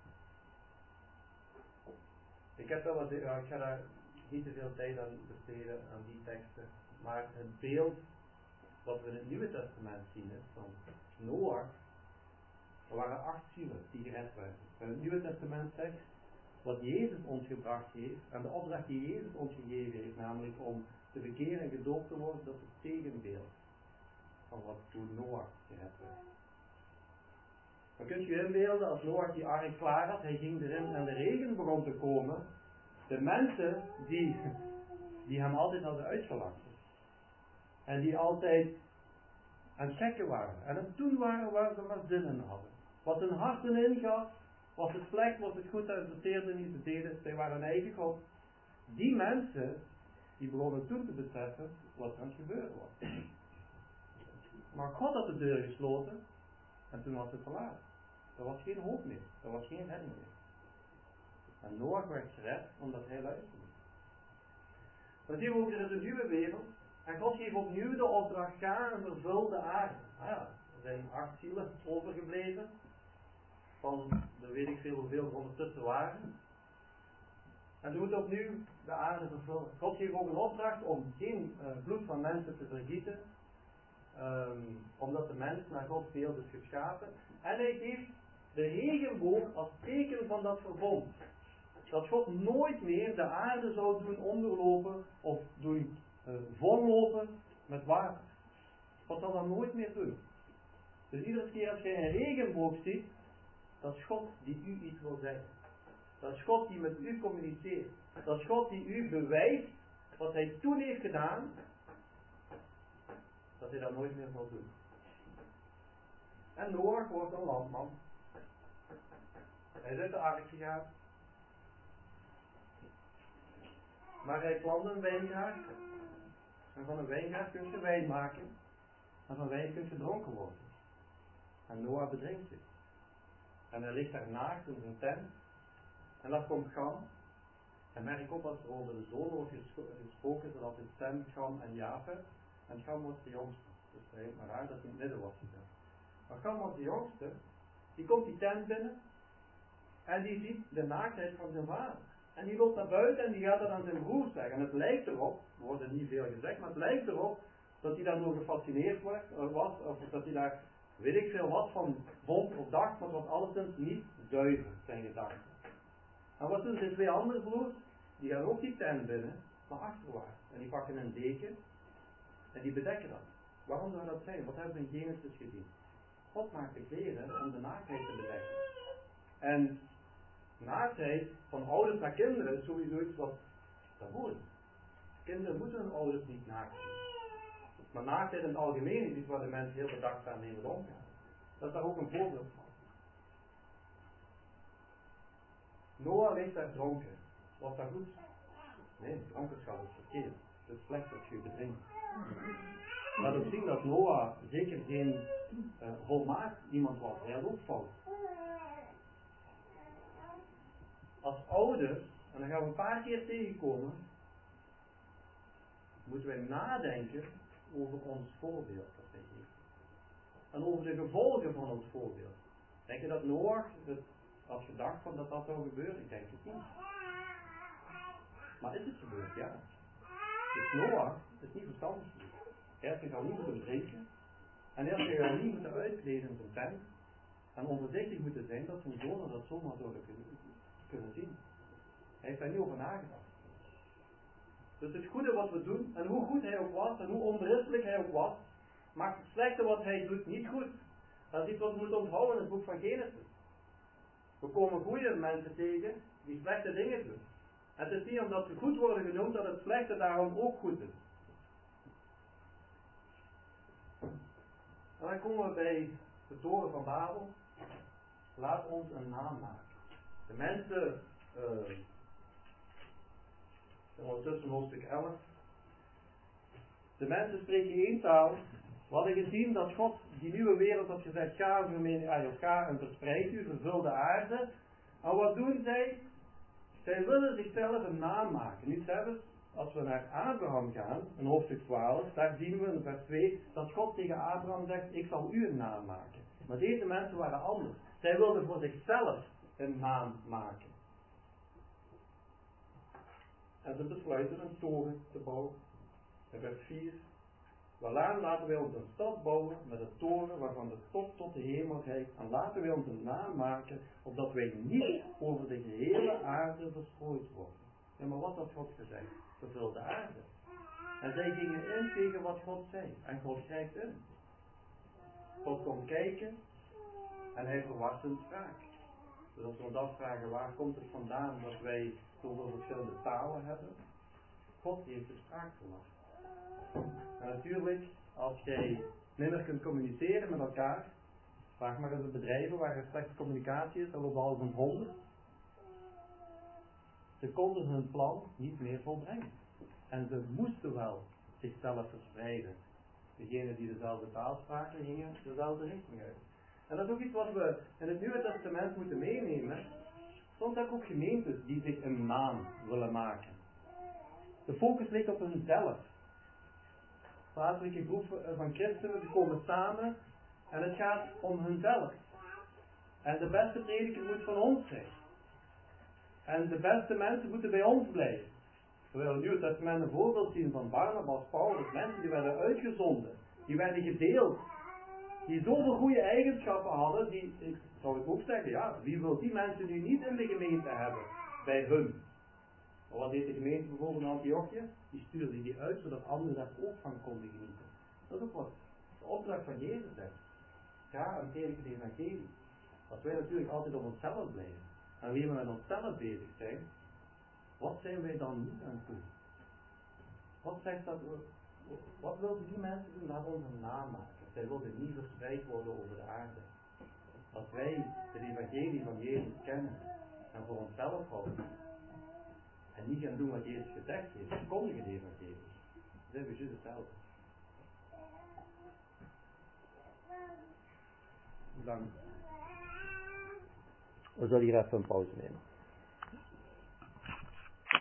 Ik ga daar niet te veel tijd aan besteden, aan die teksten. Maar het beeld wat we in het Nieuwe Testament zien is van Noach. Er waren 8 zielen die gered werden. En het Nieuwe Testament zegt wat Jezus ons gebracht heeft en de opdracht die Jezus ons gegeven heeft, namelijk om te bekeren en gedoopt te worden, dat is het tegenbeeld van wat toen Noach gered werd. Dan kunt u inbeelden, als Noach die ark klaar had, hij ging erin en de regen begon te komen. De mensen die hem altijd hadden uitgelachen. En die altijd aan het checken waren. En het doen waren waar ze maar zin in hadden. Wat hun harten ingaf, was het slecht, was het goed, dat interesseerde niet, ze deden, zij waren hun eigen God. Die mensen, die begonnen toen te beseffen wat er aan het gebeuren was. Maar God had de deur gesloten en toen was het verlaten. Er was geen hoop meer, er was geen redding meer. En Noach werd gered omdat hij luisterde. Dan zien we ook, er is een nieuwe wereld. En God geeft opnieuw de opdracht, ga en vervul de aarde. Er zijn 8 zielen overgebleven. Van de weet ik veel hoeveel er ondertussen waren. En ze moeten opnieuw de aarde vervullen. God geeft ook een opdracht om geen bloed van mensen te vergieten. Omdat de mens naar Gods beeld is geschapen. En hij geeft de regenboog als teken van dat verbond. Dat God nooit meer de aarde zou doen onderlopen of doen vollopen met water. God zal dat nooit meer doen. Dus iedere keer als je een regenboog ziet, dat is God die u iets wil zeggen. Dat is God die met u communiceert. Dat is God die u bewijst wat hij toen heeft gedaan, dat hij dat nooit meer zal doen. En Noach wordt een landman. Hij is uit de ark gegaan. Maar hij plant een wijngaard. En van een wijngaard kun je wijn maken. En van wijn kun je dronken worden. En Noach bedrinkt zich. En hij ligt daar naakt in zijn tent. En dan komt Cham. En merk op als er over de zonen wordt gesproken, zodat het Sem, Cham en Jafet. En Cham was de jongste. Dus het is maar raar dat hij in het midden was gezet. Maar Cham was de jongste. Die komt die tent binnen. En die ziet de naaktheid van zijn vader. En die loopt naar buiten en die gaat dat aan zijn broer zeggen. En het lijkt erop, er wordt er niet veel gezegd, maar het lijkt erop dat hij daardoor gefascineerd was. Of dat hij daar weet ik veel wat van vond of dacht, maar het was alleszins niet zuiver zijn gedachten. En wat doen zijn 2 andere broers? Die gaan ook die tent binnen, maar achterwaarts. En die pakken een deken en die bedekken dat. Waarom zou dat zijn? Wat hebben we in Genesis gezien? God maakt de kleren om de naaktheid te bedekken. En naaktheid van ouders naar kinderen is sowieso iets wat taboe is. Kinderen moeten hun ouders niet naakt zien. Maar naaktheid in het algemeen is iets waar de mensen heel bedachtzaam mee moet omgaan. Dat is daar ook een voorbeeld van. Noach ligt daar dronken. Was dat goed? Nee, dronkenschap is verkeerd. Het is slecht dat je bedrinkt. Laat ook zien dat Noach zeker geen volmaakt iemand was. Hij had ook fout. Als ouders, en dan gaan we een paar keer tegenkomen, moeten wij nadenken over ons voorbeeld dat wij geven. En over de gevolgen van ons voorbeeld. Denk je dat Noach het had gedacht van dat dat zou gebeuren? Ik denk het niet. Maar is het gebeurd? Ja. Dus Noach is niet verstandig geweest. Hij had zich al niet moeten drinken. En hij had zich al niet moeten uitkleden in zijn tent. En onvoorzichtig moeten zijn dat zijn zonen dat zomaar zouden kunnen zien. Hij heeft daar niet over nagedacht. Dus het goede wat we doen, en hoe goed hij ook was, en hoe onberispelijk hij ook was, maakt het slechte wat hij doet niet goed. Dat is iets wat we moeten onthouden in het boek van Genesis. We komen goede mensen tegen die slechte dingen doen. Het is niet omdat ze goed worden genoemd dat het slechte daarom ook goed is. En dan komen we bij de toren van Babel. Laat ons een naam maken. De mensen, ondertussen hoofdstuk 11. De mensen spreken één taal. We hadden gezien dat God die nieuwe wereld had gezegd, ga en verspreid u, vervul de aarde. En wat doen zij? Zij willen zichzelf een naam maken. Nu zelfs, als we naar Abraham gaan, in hoofdstuk 12, daar zien we in vers 2, dat God tegen Abraham zegt, ik zal u een naam maken. Maar deze mensen waren anders. Zij wilden voor zichzelf een naam maken. En ze besluiten een toren te bouwen. In vers 4. Waaraan laten wij ons een stad bouwen met een toren waarvan de top tot de hemel reikt. En laten wij ons een naam maken, opdat wij niet over de gehele aarde verstrooid worden. Ja, maar wat had God gezegd? Vervul de aarde. En zij gingen in tegen wat God zei. En God grijpt in. God komt kijken en hij verwacht een spraak. Dus als we ons afvragen waar komt het vandaan dat wij zoveel verschillende talen hebben? God heeft de spraak verwacht. En natuurlijk, als jij minder kunt communiceren met elkaar, vraag maar eens de bedrijven waar er slechte communicatie is, dat loopt alles een 100. Ze konden hun plan niet meer volbrengen. En ze moesten wel zichzelf verspreiden. Degenen die dezelfde taal spraken, gingen dezelfde richting uit. En dat is ook iets wat we in het Nieuwe Testament moeten meenemen. Soms heb je ook gemeentes die zich een naam willen maken. De focus ligt op hunzelf. Plaatselijke groepen van christenen die komen samen en het gaat om hunzelf. En de beste prediker moet van ons zijn. En de beste mensen moeten bij ons blijven. Terwijl we in het Nieuwe Testament een voorbeeld zien van Barnabas, Paulus, mensen die werden uitgezonden, die werden gedeeld, die zoveel goede eigenschappen hadden, ik zou ook zeggen, ja, wie wil die mensen nu niet in de gemeente hebben, bij hun? Maar wat deed de gemeente bijvoorbeeld in Antiochië? Die stuurde die uit, zodat anderen daar ook van konden genieten. Dat is ook wat de opdracht van Jezus is. Ga en predik het evangelie. Als wij natuurlijk altijd op onszelf blijven, en wanneer we met onszelf bezig zijn, wat zijn wij dan niet aan het doen? Wat zegt dat? Wat wilden die mensen doen? Laat ons een naam maken. Zij wilden niet verspreid worden over de aarde. Als wij het evangelie van Jezus kennen en voor onszelf houden en niet gaan doen wat Jezus gezegd heeft, verkondigen het evangelie, dan zijn we juist hetzelfde. Dank. We zullen hier even een pauze nemen.